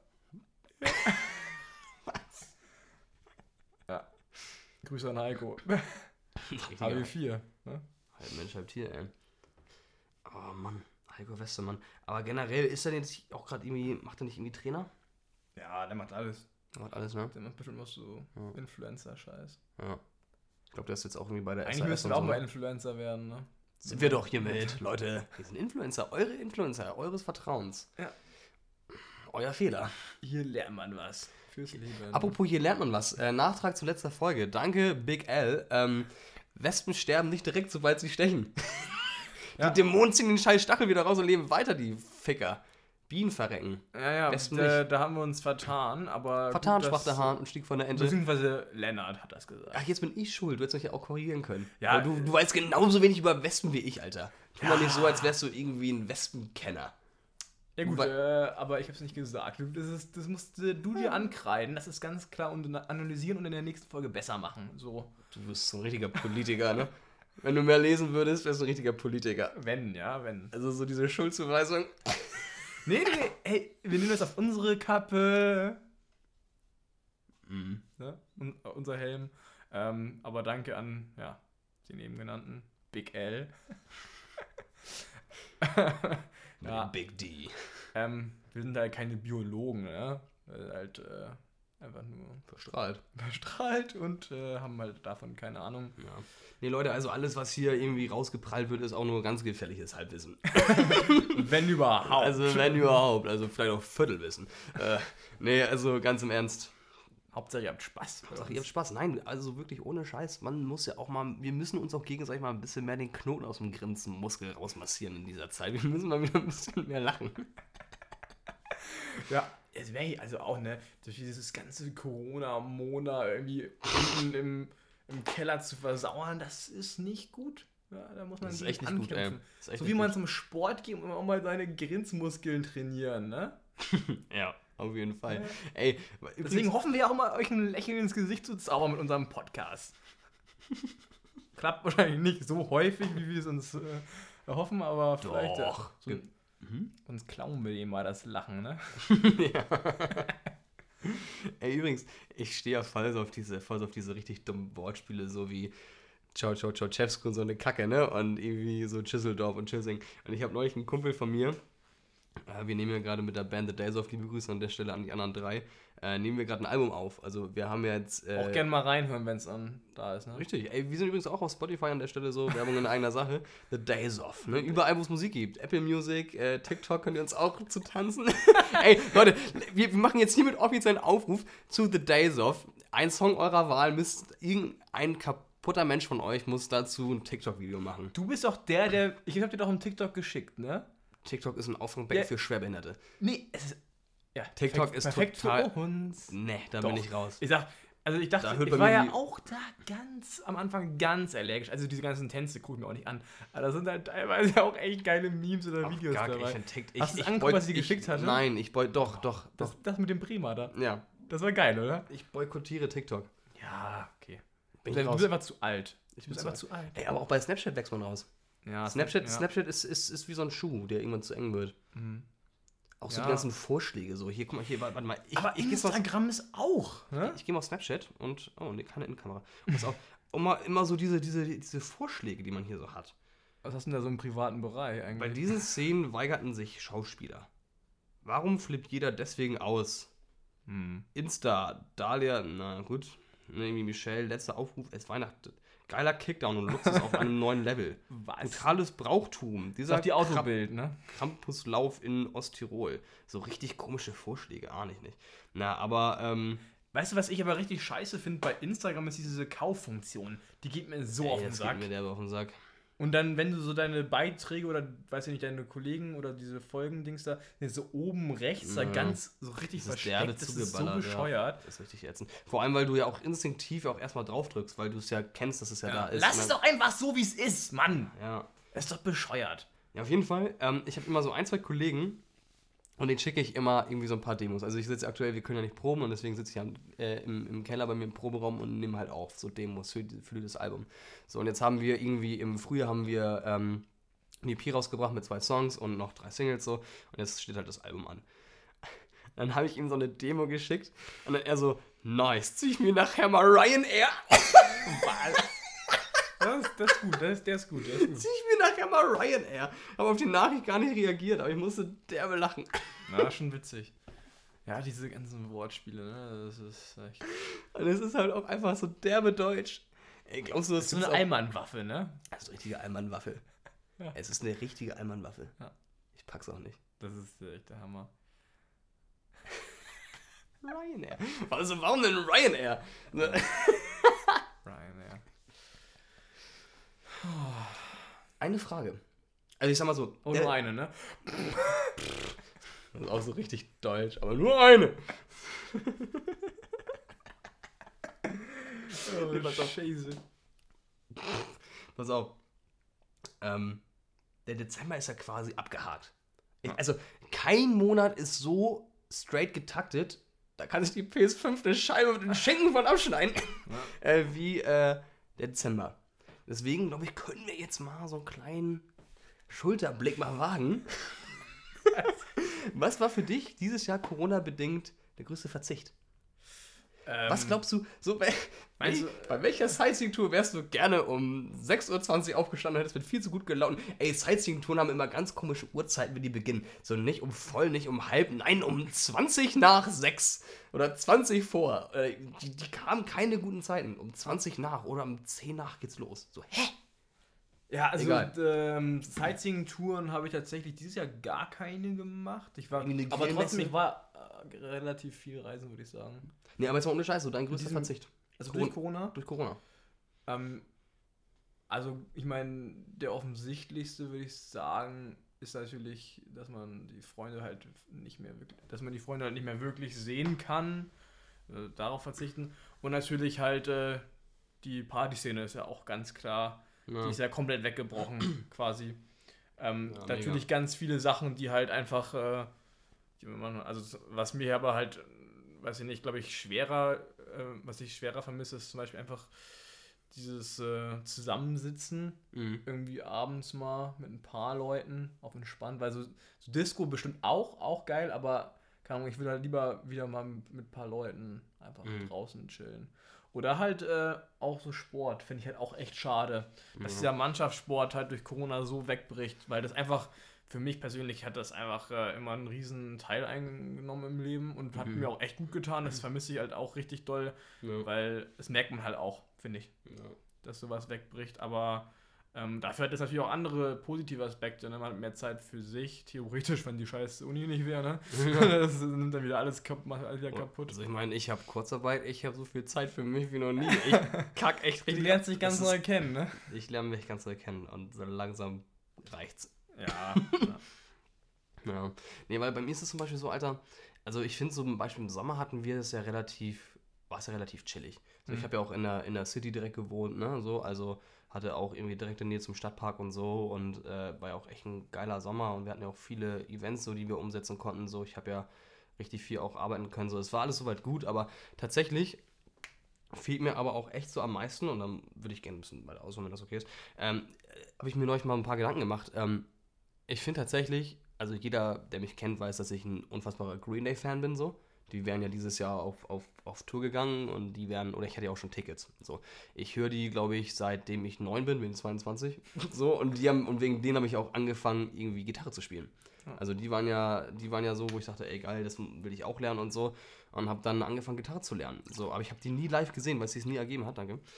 Speaker 2: Ja. Grüße an Heiko. HW4. Ne?
Speaker 1: Halb Mensch, halb Tier, ey. Oh Mann, Heiko Westermann. Aber generell ist er jetzt auch gerade irgendwie, macht er nicht irgendwie Trainer?
Speaker 2: Ja, der macht alles.
Speaker 1: Er macht alles, ne?
Speaker 2: Der macht bestimmt noch so Influencer-Scheiß.
Speaker 1: Ja. Ich glaube, der ist jetzt auch irgendwie bei der
Speaker 2: Eigentlich
Speaker 1: SAS
Speaker 2: müssten
Speaker 1: und
Speaker 2: wir auch
Speaker 1: so,
Speaker 2: mal
Speaker 1: ne?
Speaker 2: Influencer werden, ne?
Speaker 1: Sind wir doch hiermit, Leute. Wir sind Influencer, eure Influencer, eures Vertrauens.
Speaker 2: Ja.
Speaker 1: Euer Fehler.
Speaker 2: Hier lernt man was. Fürs Leben.
Speaker 1: Apropos, hier lernt man was. Nachtrag zu letzter Folge. Danke, Big L. Wespen sterben nicht direkt, sobald sie stechen.
Speaker 2: Ja.
Speaker 1: Die Dämonen ziehen den scheiß Stachel wieder raus und leben weiter, die Ficker. Bienen verrecken.
Speaker 2: Ja,
Speaker 1: Wespen
Speaker 2: da haben wir uns vertan, aber.
Speaker 1: Vertan,
Speaker 2: gut,
Speaker 1: sprach der Hahn und stieg von der Ente.
Speaker 2: Beziehungsweise Lennart hat das gesagt.
Speaker 1: Ach, jetzt bin ich schuld. Du hättest euch ja auch korrigieren können.
Speaker 2: Ja,
Speaker 1: Aber du weißt genauso wenig über Wespen wie ich, Alter. Tu mal nicht so, als wärst du irgendwie ein Wespenkenner.
Speaker 2: Ja gut, aber ich hab's nicht gesagt. Das musst du dir ankreiden. Das ist ganz klar und analysieren und in der nächsten Folge besser machen. So.
Speaker 1: Du bist so ein richtiger Politiker, ne? Wenn du mehr lesen würdest, wärst du ein richtiger Politiker.
Speaker 2: Wenn.
Speaker 1: Also so diese Schuldzuweisung.
Speaker 2: Nee, ey, wir nehmen das auf unsere Kappe.
Speaker 1: Mhm.
Speaker 2: Ne? Unser Helm. Aber danke an, den eben genannten Big L. Ja.
Speaker 1: Big D.
Speaker 2: Wir sind halt keine Biologen, ne? Weil halt einfach nur verstrahlt und haben halt davon keine Ahnung.
Speaker 1: Ja. Nee, Leute, also alles, was hier irgendwie rausgeprallt wird, ist auch nur ganz gefährliches Halbwissen.
Speaker 2: Wenn überhaupt.
Speaker 1: Also wenn überhaupt, also vielleicht auch Viertelwissen. Nee, also ganz im Ernst.
Speaker 2: Hauptsache ihr habt Spaß.
Speaker 1: Hauptsache ihr habt Spaß. Nein, also wirklich ohne Scheiß. Man muss ja auch mal, wir müssen uns auch gegenseitig mal ein bisschen mehr den Knoten aus dem Grinsenmuskel rausmassieren in dieser Zeit. Wir müssen mal wieder ein bisschen mehr lachen.
Speaker 2: Ja, es wäre also auch, ne, durch dieses ganze Corona-Mona irgendwie unten im Keller zu versauern, das ist nicht gut. Ja, da muss man
Speaker 1: Das ist
Speaker 2: gegen
Speaker 1: echt nicht gut, ey.
Speaker 2: ankämpfen.
Speaker 1: Das ist echt
Speaker 2: So
Speaker 1: nicht
Speaker 2: wie man
Speaker 1: gut.
Speaker 2: zum Sport geht und auch mal seine Grinnsmuskeln trainieren, ne?
Speaker 1: Ja, auf jeden Fall. Ey,
Speaker 2: Deswegen hoffen wir auch mal, euch ein Lächeln ins Gesicht zu zaubern mit unserem Podcast. Klappt wahrscheinlich nicht so häufig, wie wir es uns erhoffen, aber vielleicht
Speaker 1: Doch.
Speaker 2: sonst klauen wir ihm mal das Lachen, ne?
Speaker 1: Ey, übrigens, ich stehe ja voll so auf diese richtig dummen Wortspiele, so wie Ciao, ciao, ciao, Chefsko und so eine Kacke, ne? Und irgendwie so Schüsseldorf und Schissing. Und ich habe neulich einen Kumpel von mir, wir nehmen ja gerade mit der Band The Days of, liebe Grüße an der Stelle an die anderen drei, nehmen wir gerade ein Album auf. Also wir haben jetzt...
Speaker 2: Auch gerne mal reinhören, wenn es da ist, ne?
Speaker 1: Richtig, ey, wir sind übrigens auch auf Spotify an der Stelle so, Werbung in eigener Sache. The Days of, ne? Überall, wo es Musik gibt. Apple Music, TikTok könnt ihr uns auch zu tanzen. Ey, Leute, wir machen jetzt hiermit offiziell einen Aufruf zu The Days of. Ein Song eurer Wahl irgendein kaputter Mensch von euch muss dazu ein TikTok-Video machen.
Speaker 2: Du bist doch der, ich hab dir doch einen TikTok geschickt, ne?
Speaker 1: TikTok ist ein Auffangbecken für Schwerbehinderte.
Speaker 2: Nee, es ist,
Speaker 1: TikTok ist
Speaker 2: perfekt
Speaker 1: total...
Speaker 2: für uns.
Speaker 1: Nee, da
Speaker 2: Doch.
Speaker 1: bin ich raus.
Speaker 2: Ich dachte,
Speaker 1: Da hört
Speaker 2: ich
Speaker 1: bei
Speaker 2: war
Speaker 1: mir
Speaker 2: ja
Speaker 1: die-
Speaker 2: auch da am Anfang ganz allergisch. Also diese ganzen Tänze gucken mir auch nicht an. Aber da sind halt teilweise auch echt geile Memes oder Videos dabei. Hast du es angeguckt, was sie geschickt hatte?
Speaker 1: Nein, doch.
Speaker 2: Das mit dem Bremer da.
Speaker 1: Ja,
Speaker 2: Das war geil, oder?
Speaker 1: ich boykottiere TikTok.
Speaker 2: Ja, okay.
Speaker 1: Bin
Speaker 2: Du
Speaker 1: ich raus.
Speaker 2: bist einfach zu alt.
Speaker 1: Ich
Speaker 2: Du bist
Speaker 1: bin
Speaker 2: einfach zu alt.
Speaker 1: Ey, aber auch bei Snapchat wächst man raus.
Speaker 2: Ja,
Speaker 1: Snapchat
Speaker 2: ja.
Speaker 1: ist wie so ein Schuh, der irgendwann zu eng wird.
Speaker 2: Mhm.
Speaker 1: Auch so
Speaker 2: Ja.
Speaker 1: die ganzen Vorschläge, so hier, guck mal, hier, warte mal.
Speaker 2: Aber
Speaker 1: ich geh mal auf,
Speaker 2: Instagram ist auch, ne?
Speaker 1: ich gehe mal auf Snapchat und, oh, nee, keine Innenkamera. Pass auf, immer so diese Vorschläge, die man hier so hat.
Speaker 2: Was hast du denn da so im privaten Bereich eigentlich?
Speaker 1: Bei diesen Szenen weigerten sich Schauspieler. Warum flippt jeder deswegen aus? Insta, Dahlia, na gut, irgendwie Michelle, letzter Aufruf, es ist Weihnachten. Geiler Kickdown und Luxus auf einem neuen Level.
Speaker 2: Was?
Speaker 1: Totales Brauchtum. Dieser
Speaker 2: die Autobild, ne?
Speaker 1: Krampuslauf in Osttirol. So richtig komische Vorschläge, ahne ich nicht. Na, aber,
Speaker 2: Weißt du, was ich aber richtig scheiße finde bei Instagram, ist diese Kauffunktion. Die geht mir so auf den
Speaker 1: jetzt
Speaker 2: Sack.
Speaker 1: geht mir der auf den Sack.
Speaker 2: Und dann, wenn du so deine Beiträge oder, weiß ich nicht, deine Kollegen oder diese Folgendings da, so oben rechts, da ganz so richtig versteckt, das ist so bescheuert.
Speaker 1: Ja, das ist richtig ätzend. Vor allem, weil du ja auch instinktiv auch erstmal drauf drückst, weil du es ja kennst, dass es ja da ist.
Speaker 2: Lass es doch einfach so, wie es ist, Mann!
Speaker 1: Ja.
Speaker 2: Das ist doch bescheuert.
Speaker 1: Ja, auf jeden Fall. Ich habe immer so 1, 2 Kollegen und denen schicke ich immer irgendwie so ein paar Demos. Also ich sitze aktuell, wir können ja nicht proben und deswegen sitze ich im Keller bei mir im Proberaum und nehme halt auf so Demos für das Album. So, und jetzt haben wir irgendwie, im Frühjahr haben wir ein EP rausgebracht mit 2 Songs und noch 3 Singles so und jetzt steht halt das Album an. Dann habe ich ihm so eine Demo geschickt und dann er so, nice, zieh ich mir nachher mal Ryanair.
Speaker 2: Das ist gut, der ist gut.
Speaker 1: Zieh ich mir nachher mal Ryanair. Habe auf die Nachricht gar nicht reagiert, aber ich musste derbe lachen.
Speaker 2: Na, schon witzig. Ja, diese ganzen Wortspiele, ne, das ist echt...
Speaker 1: Und es ist halt auch einfach so derbe Deutsch. Ey, glaubst du, das
Speaker 2: ist so eine Allmannwaffe, ne?
Speaker 1: Das ist eine richtige Allmannwaffe. Ja. Es ist eine richtige Allmannwaffe.
Speaker 2: Ja.
Speaker 1: Ich pack's auch nicht.
Speaker 2: Das ist echt der Hammer.
Speaker 1: Ryanair. Also, warum denn Ryanair?
Speaker 2: Ryanair.
Speaker 1: Eine Frage. Also ich sag mal so.
Speaker 2: Oh, nur eine, ne?
Speaker 1: Das ist auch so richtig deutsch, aber nur eine.
Speaker 2: Oh, Scheiße.
Speaker 1: Pass auf. Der Dezember ist ja quasi abgehakt. Also kein Monat ist so straight getaktet, da kann sich die PS5 eine Scheibe mit den Schenken von abschneiden, wie der Dezember. Deswegen, glaube ich, können wir jetzt mal so einen kleinen Schulterblick mal wagen. Was war für dich dieses Jahr Corona-bedingt der größte Verzicht? Was glaubst du, so bei welcher Sightseeing-Tour wärst du gerne um 6:20 Uhr aufgestanden und hättest mit viel zu gut gelaunt? Ey, Sightseeing-Touren haben immer ganz komische Uhrzeiten, wenn die beginnen. So nicht um voll, nicht um halb, nein, um 20 nach 6 oder 20 vor. Die kamen keine guten Zeiten. Um 20 nach oder um 10 nach geht's los. So, hä?
Speaker 2: Ja, also Sightseeing-Touren habe ich tatsächlich dieses Jahr gar keine gemacht. Aber trotzdem, ich war relativ viel reisen, würde ich sagen.
Speaker 1: Nee, aber jetzt mal ohne Scheiß, so dein größter Verzicht.
Speaker 2: Also durch Corona?
Speaker 1: Durch Corona.
Speaker 2: Also ich meine, der offensichtlichste, würde ich sagen, ist natürlich, dass man die Freunde halt nicht mehr wirklich sehen kann. Darauf verzichten. Und natürlich halt die Partyszene ist ja auch ganz klar. Ja. Die ist ja komplett weggebrochen, quasi. Natürlich mega. Ganz viele Sachen, die halt einfach, was mir aber halt, weiß ich nicht, glaube ich, was ich schwerer vermisse, ist zum Beispiel einfach dieses Zusammensitzen, irgendwie abends mal mit ein paar Leuten auf entspannt, weil so Disco bestimmt auch geil, aber keine Ahnung, ich würde halt lieber wieder mal mit ein paar Leuten einfach draußen chillen. Oder halt auch so Sport, finde ich halt auch echt schade, dass dieser Mannschaftssport halt durch Corona so wegbricht, weil das einfach, für mich persönlich hat das einfach immer einen riesen Teil eingenommen im Leben und hat mir auch echt gut getan, das vermisse ich halt auch richtig doll, weil das merkt man halt auch, finde ich, dass sowas wegbricht, aber dafür hat es natürlich auch andere positive Aspekte, ne? Man hat mehr Zeit für sich, theoretisch, wenn die scheiß Uni nicht wäre, ne? Das nimmt dann wieder alles kaputt.
Speaker 1: Also ich meine, ich habe Kurzarbeit, ich habe so viel Zeit für mich wie noch nie. Ich kack echt richtig.
Speaker 2: Du lernst dich ganz neu kennen, ne?
Speaker 1: Ich lerne mich ganz neu kennen und so langsam reicht's.
Speaker 2: Ja.
Speaker 1: Ja. Nee, weil bei mir ist es zum Beispiel so, Alter, also ich finde so zum Beispiel im Sommer war es ja relativ chillig. Also ich habe ja auch in der City direkt gewohnt, ne, so, also hatte auch irgendwie direkt in der Nähe zum Stadtpark und so und war ja auch echt ein geiler Sommer und wir hatten ja auch viele Events, so, die wir umsetzen konnten, so, ich habe ja richtig viel auch arbeiten können, so, es war alles soweit gut, aber tatsächlich fehlt mir aber auch echt so am meisten und dann würde ich gerne ein bisschen weiter ausholen, wenn das okay ist, habe ich mir neulich mal ein paar Gedanken gemacht, ich finde tatsächlich, also jeder, der mich kennt, weiß, dass ich ein unfassbarer Green Day-Fan bin, so. Die wären ja dieses Jahr auf Tour gegangen und die wären, oder ich hatte ja auch schon Tickets. So, ich höre die, glaube ich, seitdem ich 9 bin 22. So, und wegen denen habe ich auch angefangen, irgendwie Gitarre zu spielen. Also die waren ja so, wo ich dachte, ey geil, das will ich auch lernen und so. Und habe dann angefangen, Gitarre zu lernen. So, aber ich habe die nie live gesehen, weil es sich nie ergeben hat, danke.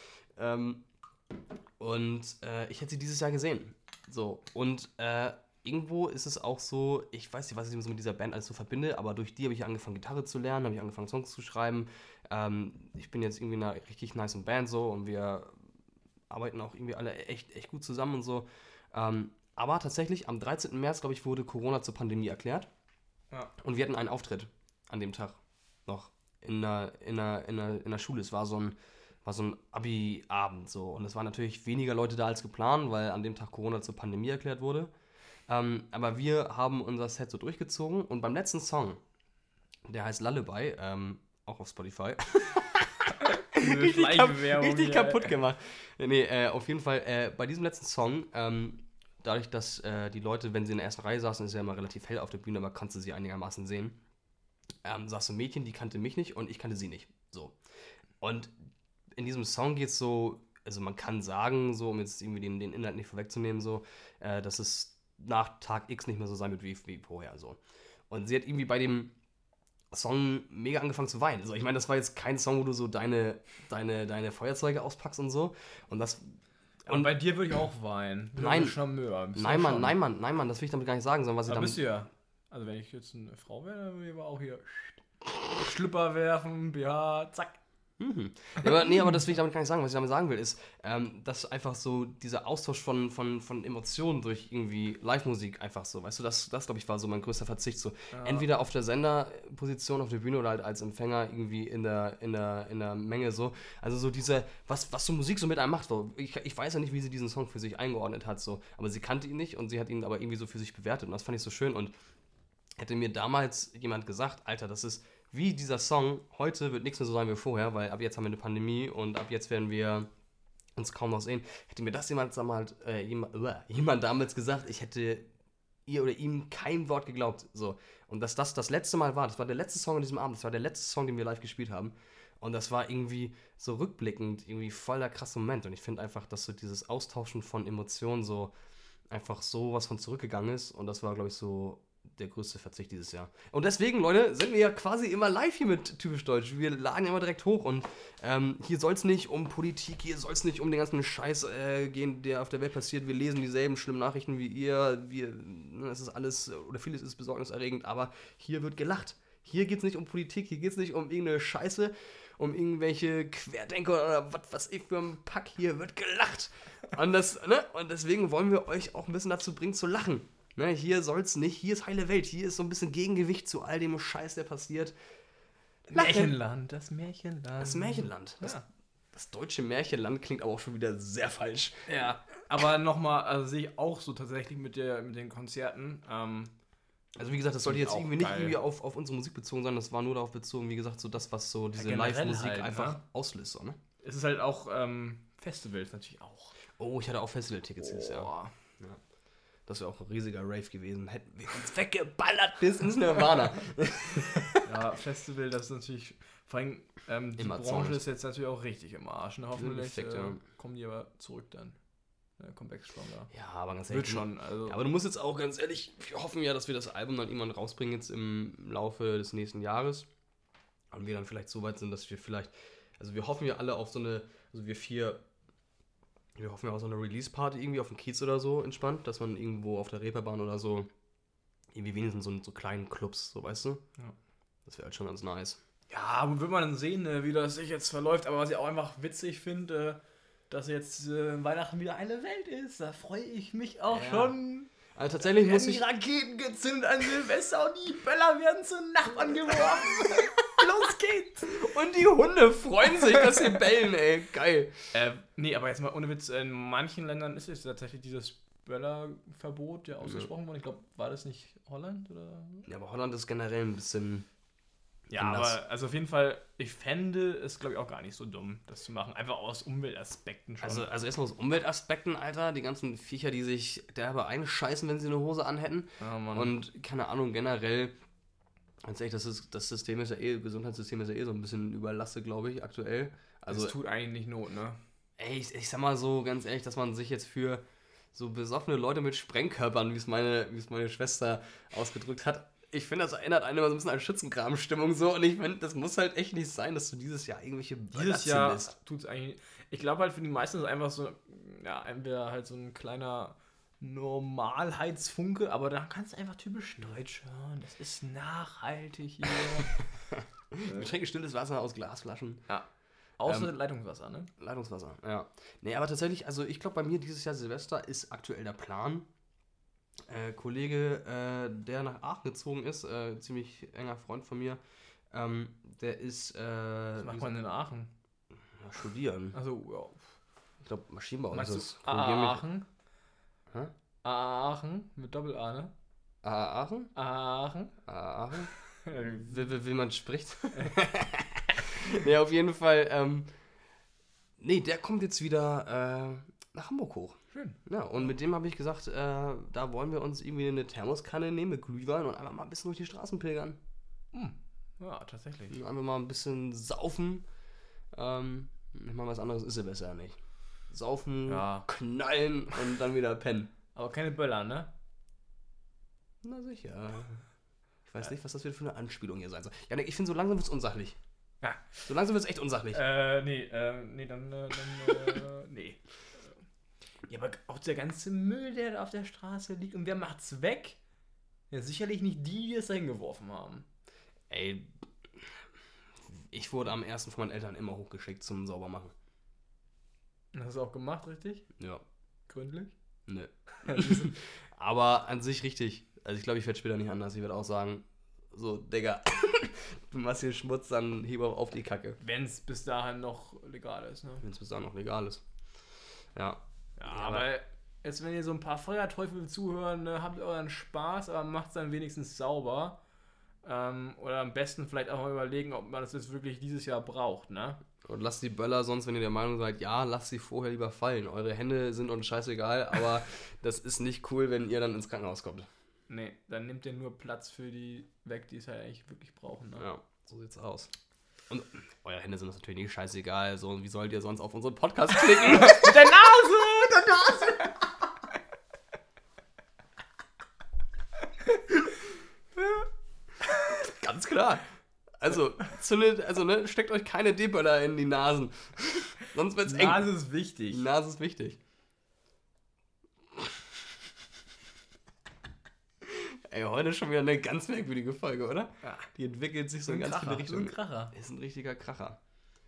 Speaker 1: Ich hätte sie dieses Jahr gesehen. So, und irgendwo ist es auch so, ich weiß nicht, was ich so mit dieser Band alles so verbinde, aber durch die habe ich angefangen, Gitarre zu lernen, habe ich angefangen, Songs zu schreiben. Ich bin jetzt irgendwie in einer richtig nice Band so und wir arbeiten auch irgendwie alle echt gut zusammen und so. Aber tatsächlich, am 13. März, glaube ich, wurde Corona zur Pandemie erklärt.
Speaker 2: Ja.
Speaker 1: Und wir hatten einen Auftritt an dem Tag noch in der Schule. Es war so ein Abi-Abend so. Und es waren natürlich weniger Leute da als geplant, weil an dem Tag Corona zur Pandemie erklärt wurde. Aber wir haben unser Set so durchgezogen. Und beim letzten Song, der heißt Lullaby, auch auf Spotify. richtig kaputt gemacht. Auf jeden Fall, bei diesem letzten Song, dadurch, dass die Leute, wenn sie in der ersten Reihe saßen, ist ja immer relativ hell auf der Bühne, aber kannst du sie einigermaßen sehen, saß so ein Mädchen, die kannte mich nicht und ich kannte sie nicht. So. Und in diesem Song geht es so, also man kann sagen, so, um jetzt irgendwie den Inhalt nicht vorwegzunehmen, so, dass es nach Tag X nicht mehr so sein wird wie vorher. So. Und sie hat irgendwie bei dem Song mega angefangen zu weinen. Also ich meine, das war jetzt kein Song, wo du so deine Feuerzeuge auspackst und so. Und das.
Speaker 2: Und bei dir würde ich auch weinen.
Speaker 1: Nein.
Speaker 2: Charmeur.
Speaker 1: Nein, Mann, das will ich damit gar nicht sagen, sondern was ich
Speaker 2: damit.
Speaker 1: damit.
Speaker 2: Bist du ja. Also wenn ich jetzt eine Frau wäre, dann würde ich aber auch hier Schlüpper werfen, BH, zack.
Speaker 1: Aber das will ich damit gar nicht sagen. Was ich damit sagen will, ist, dass einfach so dieser Austausch von Emotionen durch irgendwie Live-Musik einfach so, weißt du, das glaube ich, war so mein größter Verzicht. So, entweder auf der Senderposition auf der Bühne oder halt als Empfänger irgendwie in der Menge so. Also so diese, was so Musik so mit einem macht. So. Ich weiß ja nicht, wie sie diesen Song für sich eingeordnet hat, so, aber sie kannte ihn nicht und sie hat ihn aber irgendwie so für sich bewertet und das fand ich so schön. Und hätte mir damals jemand gesagt, Alter, das ist wie dieser Song, heute wird nichts mehr so sein wie vorher, weil ab jetzt haben wir eine Pandemie und ab jetzt werden wir uns kaum noch sehen. Hätte mir das jemand damals gesagt, ich hätte ihr oder ihm kein Wort geglaubt. So. Und dass das letzte Mal war, das war der letzte Song an diesem Abend, das war der letzte Song, den wir live gespielt haben. Und das war irgendwie so rückblickend, irgendwie voll der krasse Moment. Und ich finde einfach, dass so dieses Austauschen von Emotionen so einfach so was von zurückgegangen ist. Und das war, glaube ich, so der größte Verzicht dieses Jahr. Und deswegen, Leute, sind wir ja quasi immer live hier mit Typisch Deutsch. Wir laden ja immer direkt hoch und hier soll es nicht um Politik, hier soll es nicht um den ganzen Scheiß gehen, der auf der Welt passiert. Wir lesen dieselben schlimmen Nachrichten wie ihr. Das ist alles, oder vieles ist besorgniserregend, aber hier wird gelacht. Hier geht es nicht um Politik, hier geht es nicht um irgendeine Scheiße, um irgendwelche Querdenker oder was weiß ich für ein Pack. Hier wird gelacht. Und deswegen wollen wir euch auch ein bisschen dazu bringen zu lachen. Ne, hier soll's nicht, hier ist heile Welt, hier ist so ein bisschen Gegengewicht zu all dem Scheiß, der passiert.
Speaker 2: Märchenland, das Märchenland.
Speaker 1: Das Märchenland.
Speaker 2: Ja.
Speaker 1: Das deutsche Märchenland klingt aber auch schon wieder sehr falsch.
Speaker 2: Ja, aber nochmal, also sehe ich auch so tatsächlich mit den Konzerten.
Speaker 1: Also wie gesagt, das sollte jetzt irgendwie nicht irgendwie auf unsere Musik bezogen sein, das war nur darauf bezogen, wie gesagt, so das, was so diese Live-Musik halt, einfach auslöst. So, ne?
Speaker 2: Es ist halt auch Festivals natürlich auch.
Speaker 1: Oh, ich hatte auch Festival-Tickets dieses Jahr. Ja. Das wäre auch ein riesiger Rave gewesen. Hätten wir uns weggeballert bis ins Nirvana.
Speaker 2: Ja, Festival, das ist natürlich, vor allem die Branche ist jetzt natürlich auch richtig im Arsch. Ne? Hoffentlich kommen die aber zurück dann. Comeback stronger.
Speaker 1: Ja, aber ganz ehrlich.
Speaker 2: Wird schon. Also.
Speaker 1: Ja, aber du musst jetzt auch ganz ehrlich, wir hoffen ja, dass wir das Album dann irgendwann rausbringen jetzt im Laufe des nächsten Jahres. Und wir dann vielleicht so weit sind, dass wir vielleicht, also wir hoffen ja alle auf so eine, also wir hoffen ja auf so eine Release-Party irgendwie auf dem Kiez oder so entspannt, dass man irgendwo auf der Reeperbahn oder so irgendwie wenigstens so kleinen Clubs, so weißt du? Ja. Das wäre halt schon ganz nice.
Speaker 2: Ja, aber wird man dann sehen, wie das sich jetzt verläuft. Aber was ich auch einfach witzig finde, dass jetzt Weihnachten wieder eine Welt ist. Da freue ich mich auch schon.
Speaker 1: Also tatsächlich muss ich...
Speaker 2: die Raketen gezündet an Silvester und die Böller werden zu Nachbarn geworfen. Los geht's!
Speaker 1: Und die Hunde freuen sich, dass sie bellen, ey. Geil.
Speaker 2: Nee, aber jetzt mal ohne Witz, in manchen Ländern ist es tatsächlich dieses Böllerverbot ja ausgesprochen worden. Ich glaube, war das nicht Holland? Oder?
Speaker 1: Ja, aber Holland ist generell ein bisschen...
Speaker 2: Ja, aber also auf jeden Fall, ich fände es, glaube ich, auch gar nicht so dumm, das zu machen. Einfach aus Umweltaspekten schon.
Speaker 1: Also erstmal aus Umweltaspekten, Alter. Die ganzen Viecher, die sich derbe einscheißen, wenn sie eine Hose anhätten.
Speaker 2: Ja, Mann.
Speaker 1: Und keine Ahnung, generell Ganz ehrlich, das System ist ja Gesundheitssystem ist ja so ein bisschen überlastet, glaube ich, aktuell. Also,
Speaker 2: das tut eigentlich nicht Not, ne?
Speaker 1: ey, ich sag mal so ganz ehrlich, dass man sich jetzt für so besoffene Leute mit Sprengkörpern, wie es meine Schwester ausgedrückt hat, ich finde, das erinnert einen immer so ein bisschen an Schützenkram-Stimmung so. Und ich finde, das muss halt echt nicht sein, dass du dieses Jahr irgendwelche
Speaker 2: Dieses Jahr tut es eigentlich. Ich glaube halt für die meisten ist es einfach so, ja, entweder halt so ein kleiner Normalheitsfunke, aber dann kannst du einfach typisch deutsch hören. Das ist nachhaltig hier.
Speaker 1: Wir trinken stilles Wasser aus Glasflaschen.
Speaker 2: Ja. Außer Leitungswasser, ne?
Speaker 1: Leitungswasser, ja. Nee, aber tatsächlich, also ich glaube, bei mir dieses Jahr Silvester ist aktuell der Plan. Kollege, der nach Aachen gezogen ist, ziemlich enger Freund von mir, der ist.
Speaker 2: Was macht man in Aachen?
Speaker 1: Ja, studieren.
Speaker 2: Also, ja.
Speaker 1: Ich glaube, Maschinenbau
Speaker 2: Meinst
Speaker 1: ist es.
Speaker 2: du Aachen?
Speaker 1: Hä?
Speaker 2: Aachen mit Doppel-A, ne?
Speaker 1: Aachen?
Speaker 2: Aachen?
Speaker 1: Aachen? Wie man spricht. Nee, auf jeden Fall. Nee, der kommt jetzt wieder nach Hamburg hoch.
Speaker 2: Schön.
Speaker 1: Ja, und mit dem habe ich gesagt, da wollen wir uns irgendwie eine Thermoskanne nehmen mit Glühwein und einfach mal ein bisschen durch die Straßen pilgern.
Speaker 2: Ja, tatsächlich.
Speaker 1: Und einfach mal ein bisschen saufen. Ich meine, was anderes ist Silvester ja nicht. Saufen,
Speaker 2: Ja.
Speaker 1: knallen und dann wieder pennen.
Speaker 2: Aber keine Böller, ne?
Speaker 1: Na sicher. Ich weiß nicht, was das wieder für eine Anspielung hier sein soll. Janik, ich finde, so langsam wird es unsachlich.
Speaker 2: Ja.
Speaker 1: So langsam wird es echt unsachlich.
Speaker 2: Nee, nee. Ja, aber auch der ganze Müll, der da auf der Straße liegt, und wer macht's weg? Ja, sicherlich nicht die es da hingeworfen haben.
Speaker 1: Ey, ich wurde am 1. von meinen Eltern immer hochgeschickt zum Saubermachen.
Speaker 2: Hast du auch gemacht, richtig?
Speaker 1: Ja.
Speaker 2: Gründlich?
Speaker 1: Nö. Aber an sich richtig. Also ich glaube, ich werde später nicht anders. Ich werde auch sagen, so, Digga, du machst hier Schmutz, dann heb auf die Kacke.
Speaker 2: Wenn es bis dahin noch legal ist, ne?
Speaker 1: Wenn es bis dahin noch legal ist. Ja.
Speaker 2: Ja, aber jetzt, wenn ihr so ein paar Feuerteufel zuhören, ne, habt euren Spaß, aber macht es dann wenigstens sauber. Oder am besten vielleicht auch mal überlegen, ob man das jetzt wirklich dieses Jahr braucht, ne?
Speaker 1: Und lasst die Böller sonst, wenn ihr der Meinung seid, ja, lasst sie vorher lieber fallen. Eure Hände sind uns scheißegal, aber das ist nicht cool, wenn ihr dann ins Krankenhaus kommt.
Speaker 2: Nee, dann nimmt ihr nur Platz für die weg, die es halt eigentlich wirklich brauchen, ne?
Speaker 1: Ja, so sieht's aus. Und eure Hände sind uns natürlich nicht scheißegal. So, wie sollt ihr sonst auf unseren Podcast klicken?
Speaker 2: Mit der Nase! Der Nase!
Speaker 1: Ganz klar. Also, steckt euch keine D-Böller in die Nasen. Sonst wird's eng.
Speaker 2: Nase ist wichtig.
Speaker 1: Die Nase ist wichtig. Ey, heute ist schon wieder eine ganz merkwürdige Folge, oder?
Speaker 2: Ja.
Speaker 1: Die entwickelt sich so in
Speaker 2: Ein
Speaker 1: ganz
Speaker 2: Kracher,
Speaker 1: viele Richtungen.
Speaker 2: so ein Kracher.
Speaker 1: Ist ein richtiger Kracher.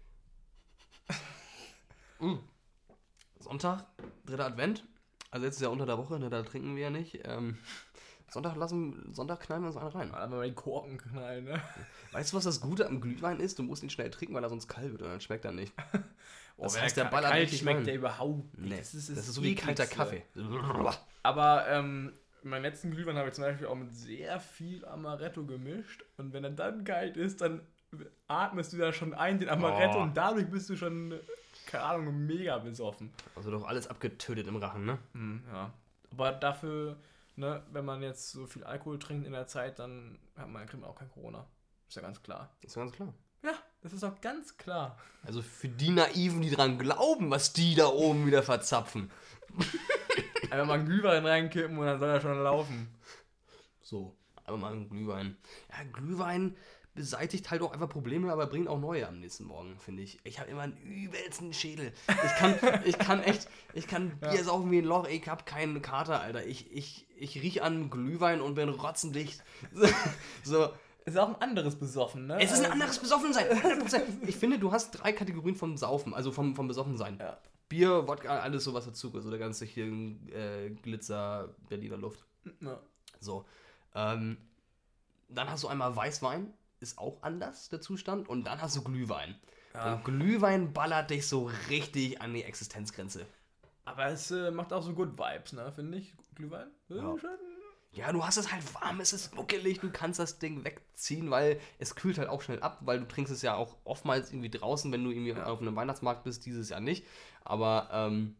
Speaker 1: Sonntag, 3. Advent. Also jetzt ist ja unter der Woche, ne, da trinken wir ja nicht. Sonntag knallen wir uns einen rein.
Speaker 2: Aber mal den Korken knallen, ne?
Speaker 1: Weißt du, was das Gute am Glühwein ist? Du musst ihn schnell trinken, weil er sonst kalt wird und dann schmeckt er nicht.
Speaker 2: Das
Speaker 1: heißt, der ballert
Speaker 2: kalt
Speaker 1: richtig
Speaker 2: schmeckt
Speaker 1: rein.
Speaker 2: der überhaupt nicht.
Speaker 1: Nee,
Speaker 2: Das ist
Speaker 1: so wie kalter Kaffee.
Speaker 2: Aber meinen letzten Glühwein habe ich zum Beispiel auch mit sehr viel Amaretto gemischt. Und wenn er dann kalt ist, dann atmest du da schon ein den Amaretto und dadurch bist du schon, keine Ahnung, mega besoffen.
Speaker 1: Also doch alles abgetötet im Rachen, ne?
Speaker 2: Ja. Aber dafür, ne, wenn man jetzt so viel Alkohol trinkt in der Zeit, dann kriegt man auch kein Corona. Ist ja ganz klar.
Speaker 1: Ist ja ganz klar.
Speaker 2: Ja, das ist auch ganz klar.
Speaker 1: Also für die Naiven, die dran glauben, was die da oben wieder verzapfen.
Speaker 2: Einfach mal einen Glühwein reinkippen und dann soll er schon laufen.
Speaker 1: So, aber mal einen Glühwein. Ja, Glühwein beseitigt halt auch einfach Probleme, aber bringt auch neue am nächsten Morgen, finde ich. Ich habe immer einen übelsten Schädel. Ich kann Bier saufen wie ein Loch, ich habe keinen Kater, Alter. Ich riech an Glühwein und bin rotzendicht. So.
Speaker 2: Ist auch ein anderes Besoffen, ne?
Speaker 1: Es ist ein anderes Besoffensein. 100%. Ich finde, du hast 3 Kategorien vom Saufen, also vom Besoffensein.
Speaker 2: Ja.
Speaker 1: Bier, Wodka, alles so, was dazu gehört. So der ganze hier Glitzer Berliner Luft.
Speaker 2: Ja.
Speaker 1: So. Dann hast du einmal Weißwein, ist auch anders, der Zustand. Und dann hast du Glühwein.
Speaker 2: Ja.
Speaker 1: Und Glühwein ballert dich so richtig an die Existenzgrenze.
Speaker 2: Aber es macht auch so Good Vibes, ne, finde ich. Glühwein?
Speaker 1: Ja. Ja, du hast es halt warm, es ist muckelig, du kannst das Ding wegziehen, weil es kühlt halt auch schnell ab, weil du trinkst es ja auch oftmals irgendwie draußen, wenn du irgendwie auf einem Weihnachtsmarkt bist, dieses Jahr nicht. Aber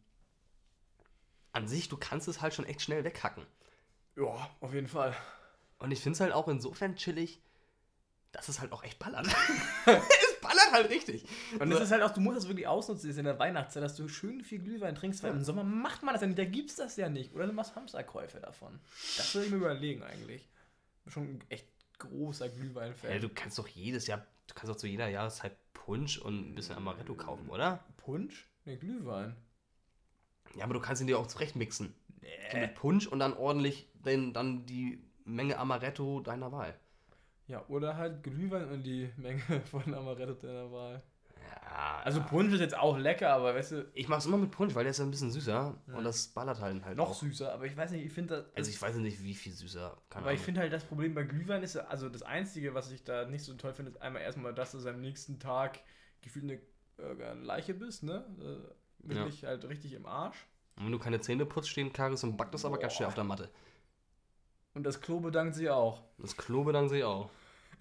Speaker 1: an sich, du kannst es halt schon echt schnell weghacken.
Speaker 2: Ja, auf jeden Fall.
Speaker 1: Und ich finde es halt auch insofern chillig, dass es halt auch echt ballert. Es ballert halt richtig.
Speaker 2: Und es ist halt auch, du musst das wirklich ausnutzen, jetzt in der Weihnachtszeit, dass du schön viel Glühwein trinkst, weil im Sommer macht man das ja nicht, da gibt's das ja nicht. Oder du machst Hamsterkäufe davon. Das würde ich mir überlegen eigentlich. Ich bin schon ein echt großer Glühwein-Fan.
Speaker 1: Ja, du kannst doch zu jeder Jahreszeit Punsch und ein bisschen Amaretto kaufen, oder?
Speaker 2: Punsch? Ne, Glühwein.
Speaker 1: Ja, aber du kannst ihn dir auch zurechtmixen. So mit Punsch und dann ordentlich dann die Menge Amaretto deiner Wahl.
Speaker 2: Ja, oder halt Glühwein und die Menge von Amaretto deiner Wahl.
Speaker 1: Ja,
Speaker 2: Also Punsch ist jetzt auch lecker, aber weißt du...
Speaker 1: ich mach's immer mit Punsch, weil der ist ja ein bisschen süßer und das ballert halt
Speaker 2: Noch
Speaker 1: auch.
Speaker 2: süßer, aber ich weiß nicht, ich finde das...
Speaker 1: Also ich weiß nicht, wie viel süßer.
Speaker 2: Aber ich finde halt, das Problem bei Glühwein ist, also das Einzige, was ich da nicht so toll finde, ist einmal erstmal, dass du am nächsten Tag gefühlt eine Leiche bist, ne? Wirklich halt richtig im Arsch.
Speaker 1: Und wenn du keine Zähne putzt, stehen Karies und backt das aber ganz schnell auf der Matte.
Speaker 2: Und das Klo bedankt sich auch.
Speaker 1: Das Klo bedankt sich auch.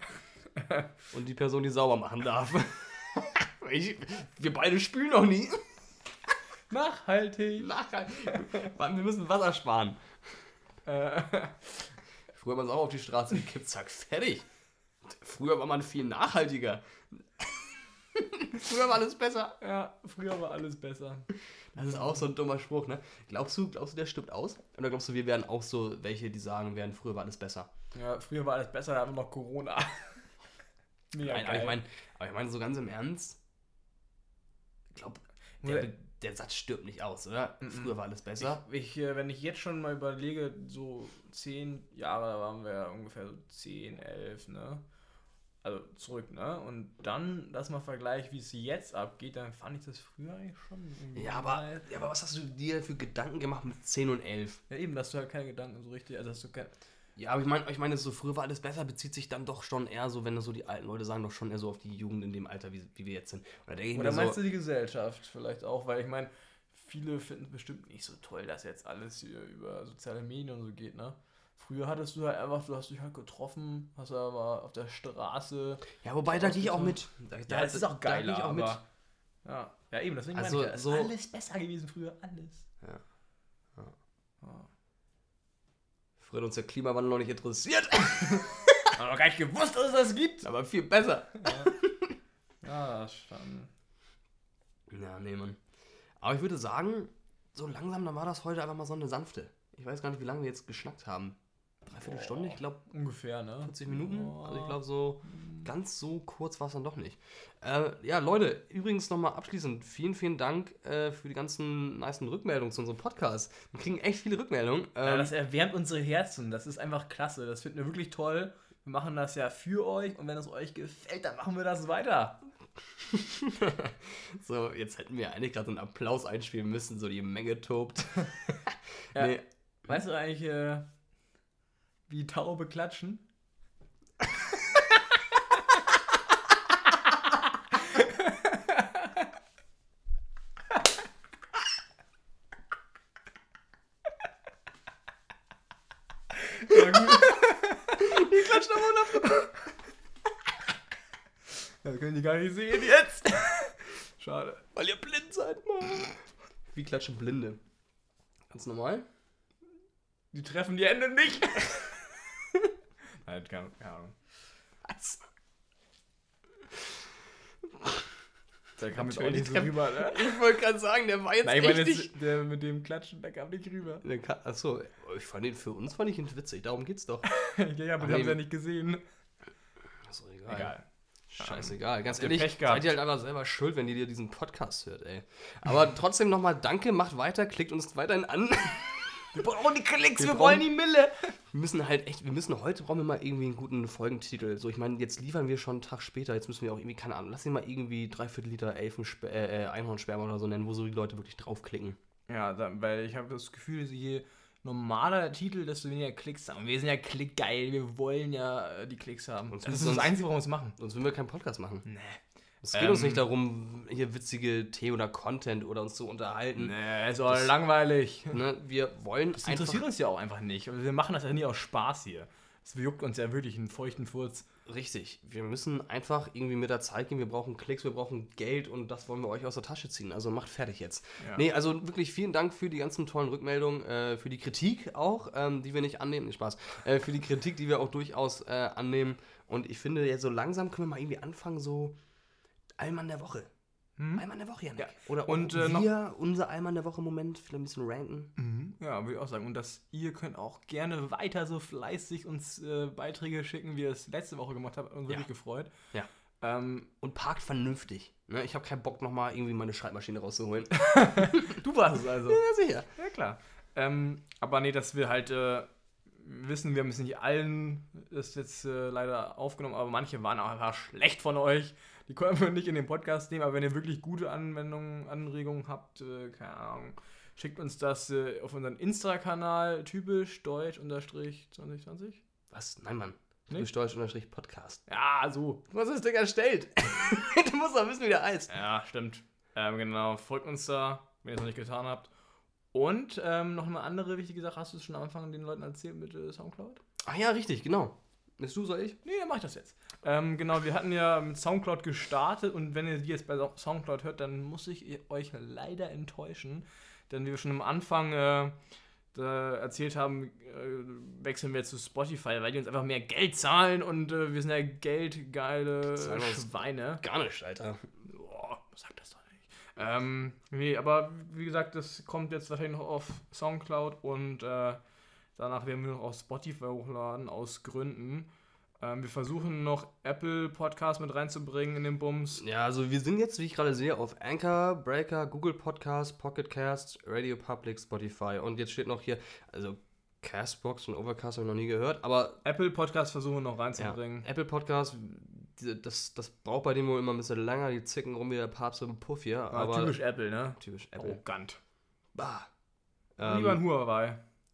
Speaker 1: Und die Person, die sauber machen darf. Wir beide spülen noch nie.
Speaker 2: Nachhaltig.
Speaker 1: Wir müssen Wasser sparen. Früher hat man es auch auf die Straße gekippt, zack, fertig. Früher war man viel nachhaltiger. Früher war alles besser.
Speaker 2: Ja, früher war alles besser.
Speaker 1: Das ist auch so ein dummer Spruch, ne? Glaubst du, der stirbt aus? Oder glaubst du, wir wären auch so welche, die sagen werden, früher war alles besser?
Speaker 2: Ja, früher war alles besser, da hatten wir noch Corona. Mega
Speaker 1: Nein,
Speaker 2: geil.
Speaker 1: aber ich meine so ganz im Ernst, ich glaube, der Satz stirbt nicht aus, oder? Früher war alles besser.
Speaker 2: Wenn ich jetzt schon mal überlege, so 10 Jahre, da waren wir ja ungefähr so 10, 11, ne? Also zurück, ne? Und dann, dass man vergleicht, wie es jetzt abgeht, dann fand ich das früher eigentlich schon irgendwie geil.
Speaker 1: Ja, aber was hast du dir für Gedanken gemacht mit 10 und 11?
Speaker 2: Ja eben, dass du halt keine Gedanken so richtig, also dass du
Speaker 1: Ja, aber ich meine, so früher war alles besser, bezieht sich dann doch schon eher so, wenn so die alten Leute sagen, doch schon eher so auf die Jugend in dem Alter, wie wir jetzt sind.
Speaker 2: Oder meinst du die Gesellschaft vielleicht auch? Weil ich meine, viele finden es bestimmt nicht so toll, dass jetzt alles hier über soziale Medien und so geht, ne? Früher hattest du halt einfach, du hast dich halt getroffen, hast aber auf der Straße...
Speaker 1: Ja, wobei, da gehe ich auch mit.
Speaker 2: Das ist auch geil,
Speaker 1: auch mit.
Speaker 2: Ja, eben, deswegen
Speaker 1: also,
Speaker 2: meine ich, das ist alles besser gewesen früher, alles.
Speaker 1: Ja. Früher hat uns der Klimawandel noch nicht interessiert.
Speaker 2: Aber gar nicht gewusst, dass es das gibt.
Speaker 1: Aber viel besser.
Speaker 2: Ja, das stand.
Speaker 1: Ja, nee, Mann. Aber ich würde sagen, so langsam, dann war das heute einfach mal so eine sanfte. Ich weiß gar nicht, wie lange wir jetzt geschnackt haben. 3/4 Stunde, ich glaube.
Speaker 2: Ungefähr, ne?
Speaker 1: 40 Minuten. Also ich glaube, so ganz so kurz war es dann doch nicht. Ja, Leute, übrigens nochmal abschließend, vielen, vielen Dank für die ganzen nicen Rückmeldungen zu unserem Podcast. Wir kriegen echt viele Rückmeldungen.
Speaker 2: Ja, das erwärmt unsere Herzen. Das ist einfach klasse. Das finden wir wirklich toll. Wir machen das ja für euch und wenn es euch gefällt, dann machen wir das weiter.
Speaker 1: So, jetzt hätten wir eigentlich gerade einen Applaus einspielen müssen, so die Menge tobt.
Speaker 2: Ja. Nee. Weißt du eigentlich, wie Taube klatschen? Die klatschen am 100%. Das können die gar nicht sehen jetzt. Schade.
Speaker 1: Weil ihr blind seid, Mann. Wie klatschen Blinde? Ganz normal?
Speaker 2: Die treffen die Hände nicht. Nein, keine Ahnung.
Speaker 1: Was?
Speaker 2: Der kam jetzt auch nicht so rüber, ne?
Speaker 1: Ich wollte gerade sagen, der war jetzt
Speaker 2: Nein,
Speaker 1: echt nicht...
Speaker 2: Der mit dem Klatschen, der kam nicht rüber.
Speaker 1: Achso, für uns fand ich ihn witzig, darum geht's doch.
Speaker 2: Ja, aber wir haben es ja nicht gesehen.
Speaker 1: Achso, egal. Scheißegal, ganz ehrlich,
Speaker 2: Pech
Speaker 1: seid ihr halt einfach selber schuld, wenn ihr diesen Podcast hört, ey. Aber trotzdem nochmal danke, macht weiter, klickt uns weiterhin an.
Speaker 2: Wir brauchen die Klicks, wir wollen die Mille.
Speaker 1: Heute brauchen wir mal irgendwie einen guten Folgentitel. So, ich meine, jetzt liefern wir schon einen Tag später, jetzt müssen wir auch irgendwie, keine Ahnung, lass ihn mal irgendwie 3/4 Liter Einhornsperma oder so nennen, wo so die Leute wirklich draufklicken.
Speaker 2: Ja, weil ich habe das Gefühl, je normaler Titel, desto weniger Klicks haben. Wir sind ja klickgeil, wir wollen ja die Klicks haben. Das ist das Einzige, warum wir es machen.
Speaker 1: Sonst würden wir keinen Podcast machen.
Speaker 2: Nee.
Speaker 1: Es geht uns nicht darum, hier witzige Themen oder Content oder uns zu unterhalten.
Speaker 2: Nee, ist auch langweilig.
Speaker 1: Ne, wir wollen
Speaker 2: das interessiert uns ja auch einfach nicht. Wir machen das ja nie aus Spaß hier. Es juckt uns ja wirklich einen feuchten Furz.
Speaker 1: Richtig. Wir müssen einfach irgendwie mit der Zeit gehen. Wir brauchen Klicks, wir brauchen Geld und das wollen wir euch aus der Tasche ziehen. Also macht fertig jetzt.
Speaker 2: Ja.
Speaker 1: Nee, also wirklich vielen Dank für die ganzen tollen Rückmeldungen, für die Kritik auch, die wir nicht annehmen. Nee, Spaß. Für die Kritik, die wir auch durchaus annehmen. Und ich finde, jetzt so langsam können wir mal irgendwie anfangen, so Allmann der Woche. Allmann der Woche, Janik.
Speaker 2: Ja.
Speaker 1: Oder
Speaker 2: Und,
Speaker 1: unser Allmann der Woche Moment, vielleicht ein bisschen ranken.
Speaker 2: Ja, würde ich auch sagen. Und ihr könnt auch gerne weiter so fleißig uns Beiträge schicken, wie ihr es letzte Woche gemacht habt. Hat uns wirklich gefreut.
Speaker 1: Ja. Und parkt vernünftig. Ne? Ich habe keinen Bock, nochmal irgendwie meine Schreibmaschine rauszuholen.
Speaker 2: Du warst es also.
Speaker 1: Ja, sicher.
Speaker 2: Ja, klar. Aber nee, dass wir halt wissen, wir haben es nicht allen das jetzt leider aufgenommen, aber manche waren auch einfach schlecht von euch. Die können wir nicht in den Podcast nehmen, aber wenn ihr wirklich gute Anregungen habt, keine Ahnung, schickt uns das auf unseren Insta-Kanal, typisch deutsch-2020.
Speaker 1: Was? Nein, Mann.
Speaker 2: Nicht?
Speaker 1: Deutsch-Podcast.
Speaker 2: Ja, so.
Speaker 1: Du hast das Ding erstellt. Du musst doch wissen, wie der heißt.
Speaker 2: Ja, stimmt. Genau, folgt uns da, wenn ihr es noch nicht getan habt. Und noch eine andere wichtige Sache, hast du es schon am Anfang den Leuten erzählt mit Soundcloud?
Speaker 1: Ach ja, richtig, genau. Bist du, soll ich?
Speaker 2: Nee, dann mach ich das jetzt. Genau, wir hatten ja mit Soundcloud gestartet und wenn ihr die jetzt bei Soundcloud hört, dann muss ich euch leider enttäuschen. Denn wie wir schon am Anfang da erzählt haben, wechseln wir jetzt zu Spotify, weil die uns einfach mehr Geld zahlen und wir sind ja geldgeile Schweine.
Speaker 1: Gar nicht, Alter.
Speaker 2: Boah, sag das doch nicht. Nee, aber wie gesagt, das kommt jetzt wahrscheinlich noch auf Soundcloud und danach werden wir noch auf Spotify hochladen, aus Gründen. Wir versuchen noch Apple Podcast mit reinzubringen in den Bums.
Speaker 1: Ja, also wir sind jetzt, wie ich gerade sehe, auf Anchor, Breaker, Google Podcast, Pocket Cast, Radio Public, Spotify. Und jetzt steht noch hier, also Castbox und Overcast habe ich noch nie gehört, aber
Speaker 2: Apple Podcast versuchen wir noch reinzubringen.
Speaker 1: Apple Podcast, das braucht bei dem wohl immer ein bisschen länger, die zicken rum wie der Papst im Puff hier. Aber
Speaker 2: typisch Apple, ne?
Speaker 1: Typisch Apple.
Speaker 2: Arrogant.
Speaker 1: Bah.
Speaker 2: Lieber ein Huawei.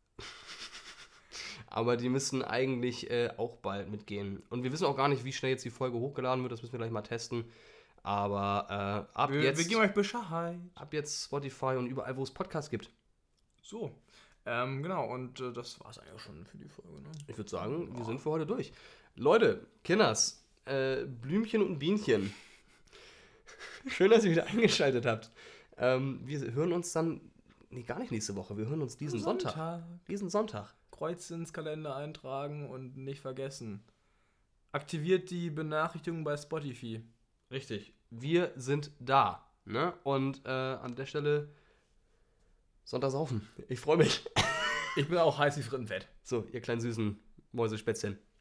Speaker 1: Aber die müssen eigentlich auch bald mitgehen. Und wir wissen auch gar nicht, wie schnell jetzt die Folge hochgeladen wird. Das müssen wir gleich mal testen. Aber
Speaker 2: wir geben euch Bescheid.
Speaker 1: Ab jetzt Spotify und überall, wo es Podcasts gibt.
Speaker 2: So. Genau. Und das war es eigentlich auch schon für die Folge. Ne?
Speaker 1: Ich würde sagen, wir sind für heute durch. Leute, Kinders, Blümchen und Bienchen. Schön, dass ihr wieder eingeschaltet habt. Wir hören uns dann, gar nicht nächste Woche. Wir hören uns diesen Sonntag. Diesen Sonntag.
Speaker 2: Kreuz ins Kalender eintragen und nicht vergessen. Aktiviert die Benachrichtigungen bei Spotify.
Speaker 1: Richtig. Wir sind da. Ne? Und an der Stelle Sonntag saufen. Ich freue mich.
Speaker 2: Ich bin auch heiß wie Frittenfett.
Speaker 1: So, ihr kleinen süßen Mäusespätzchen.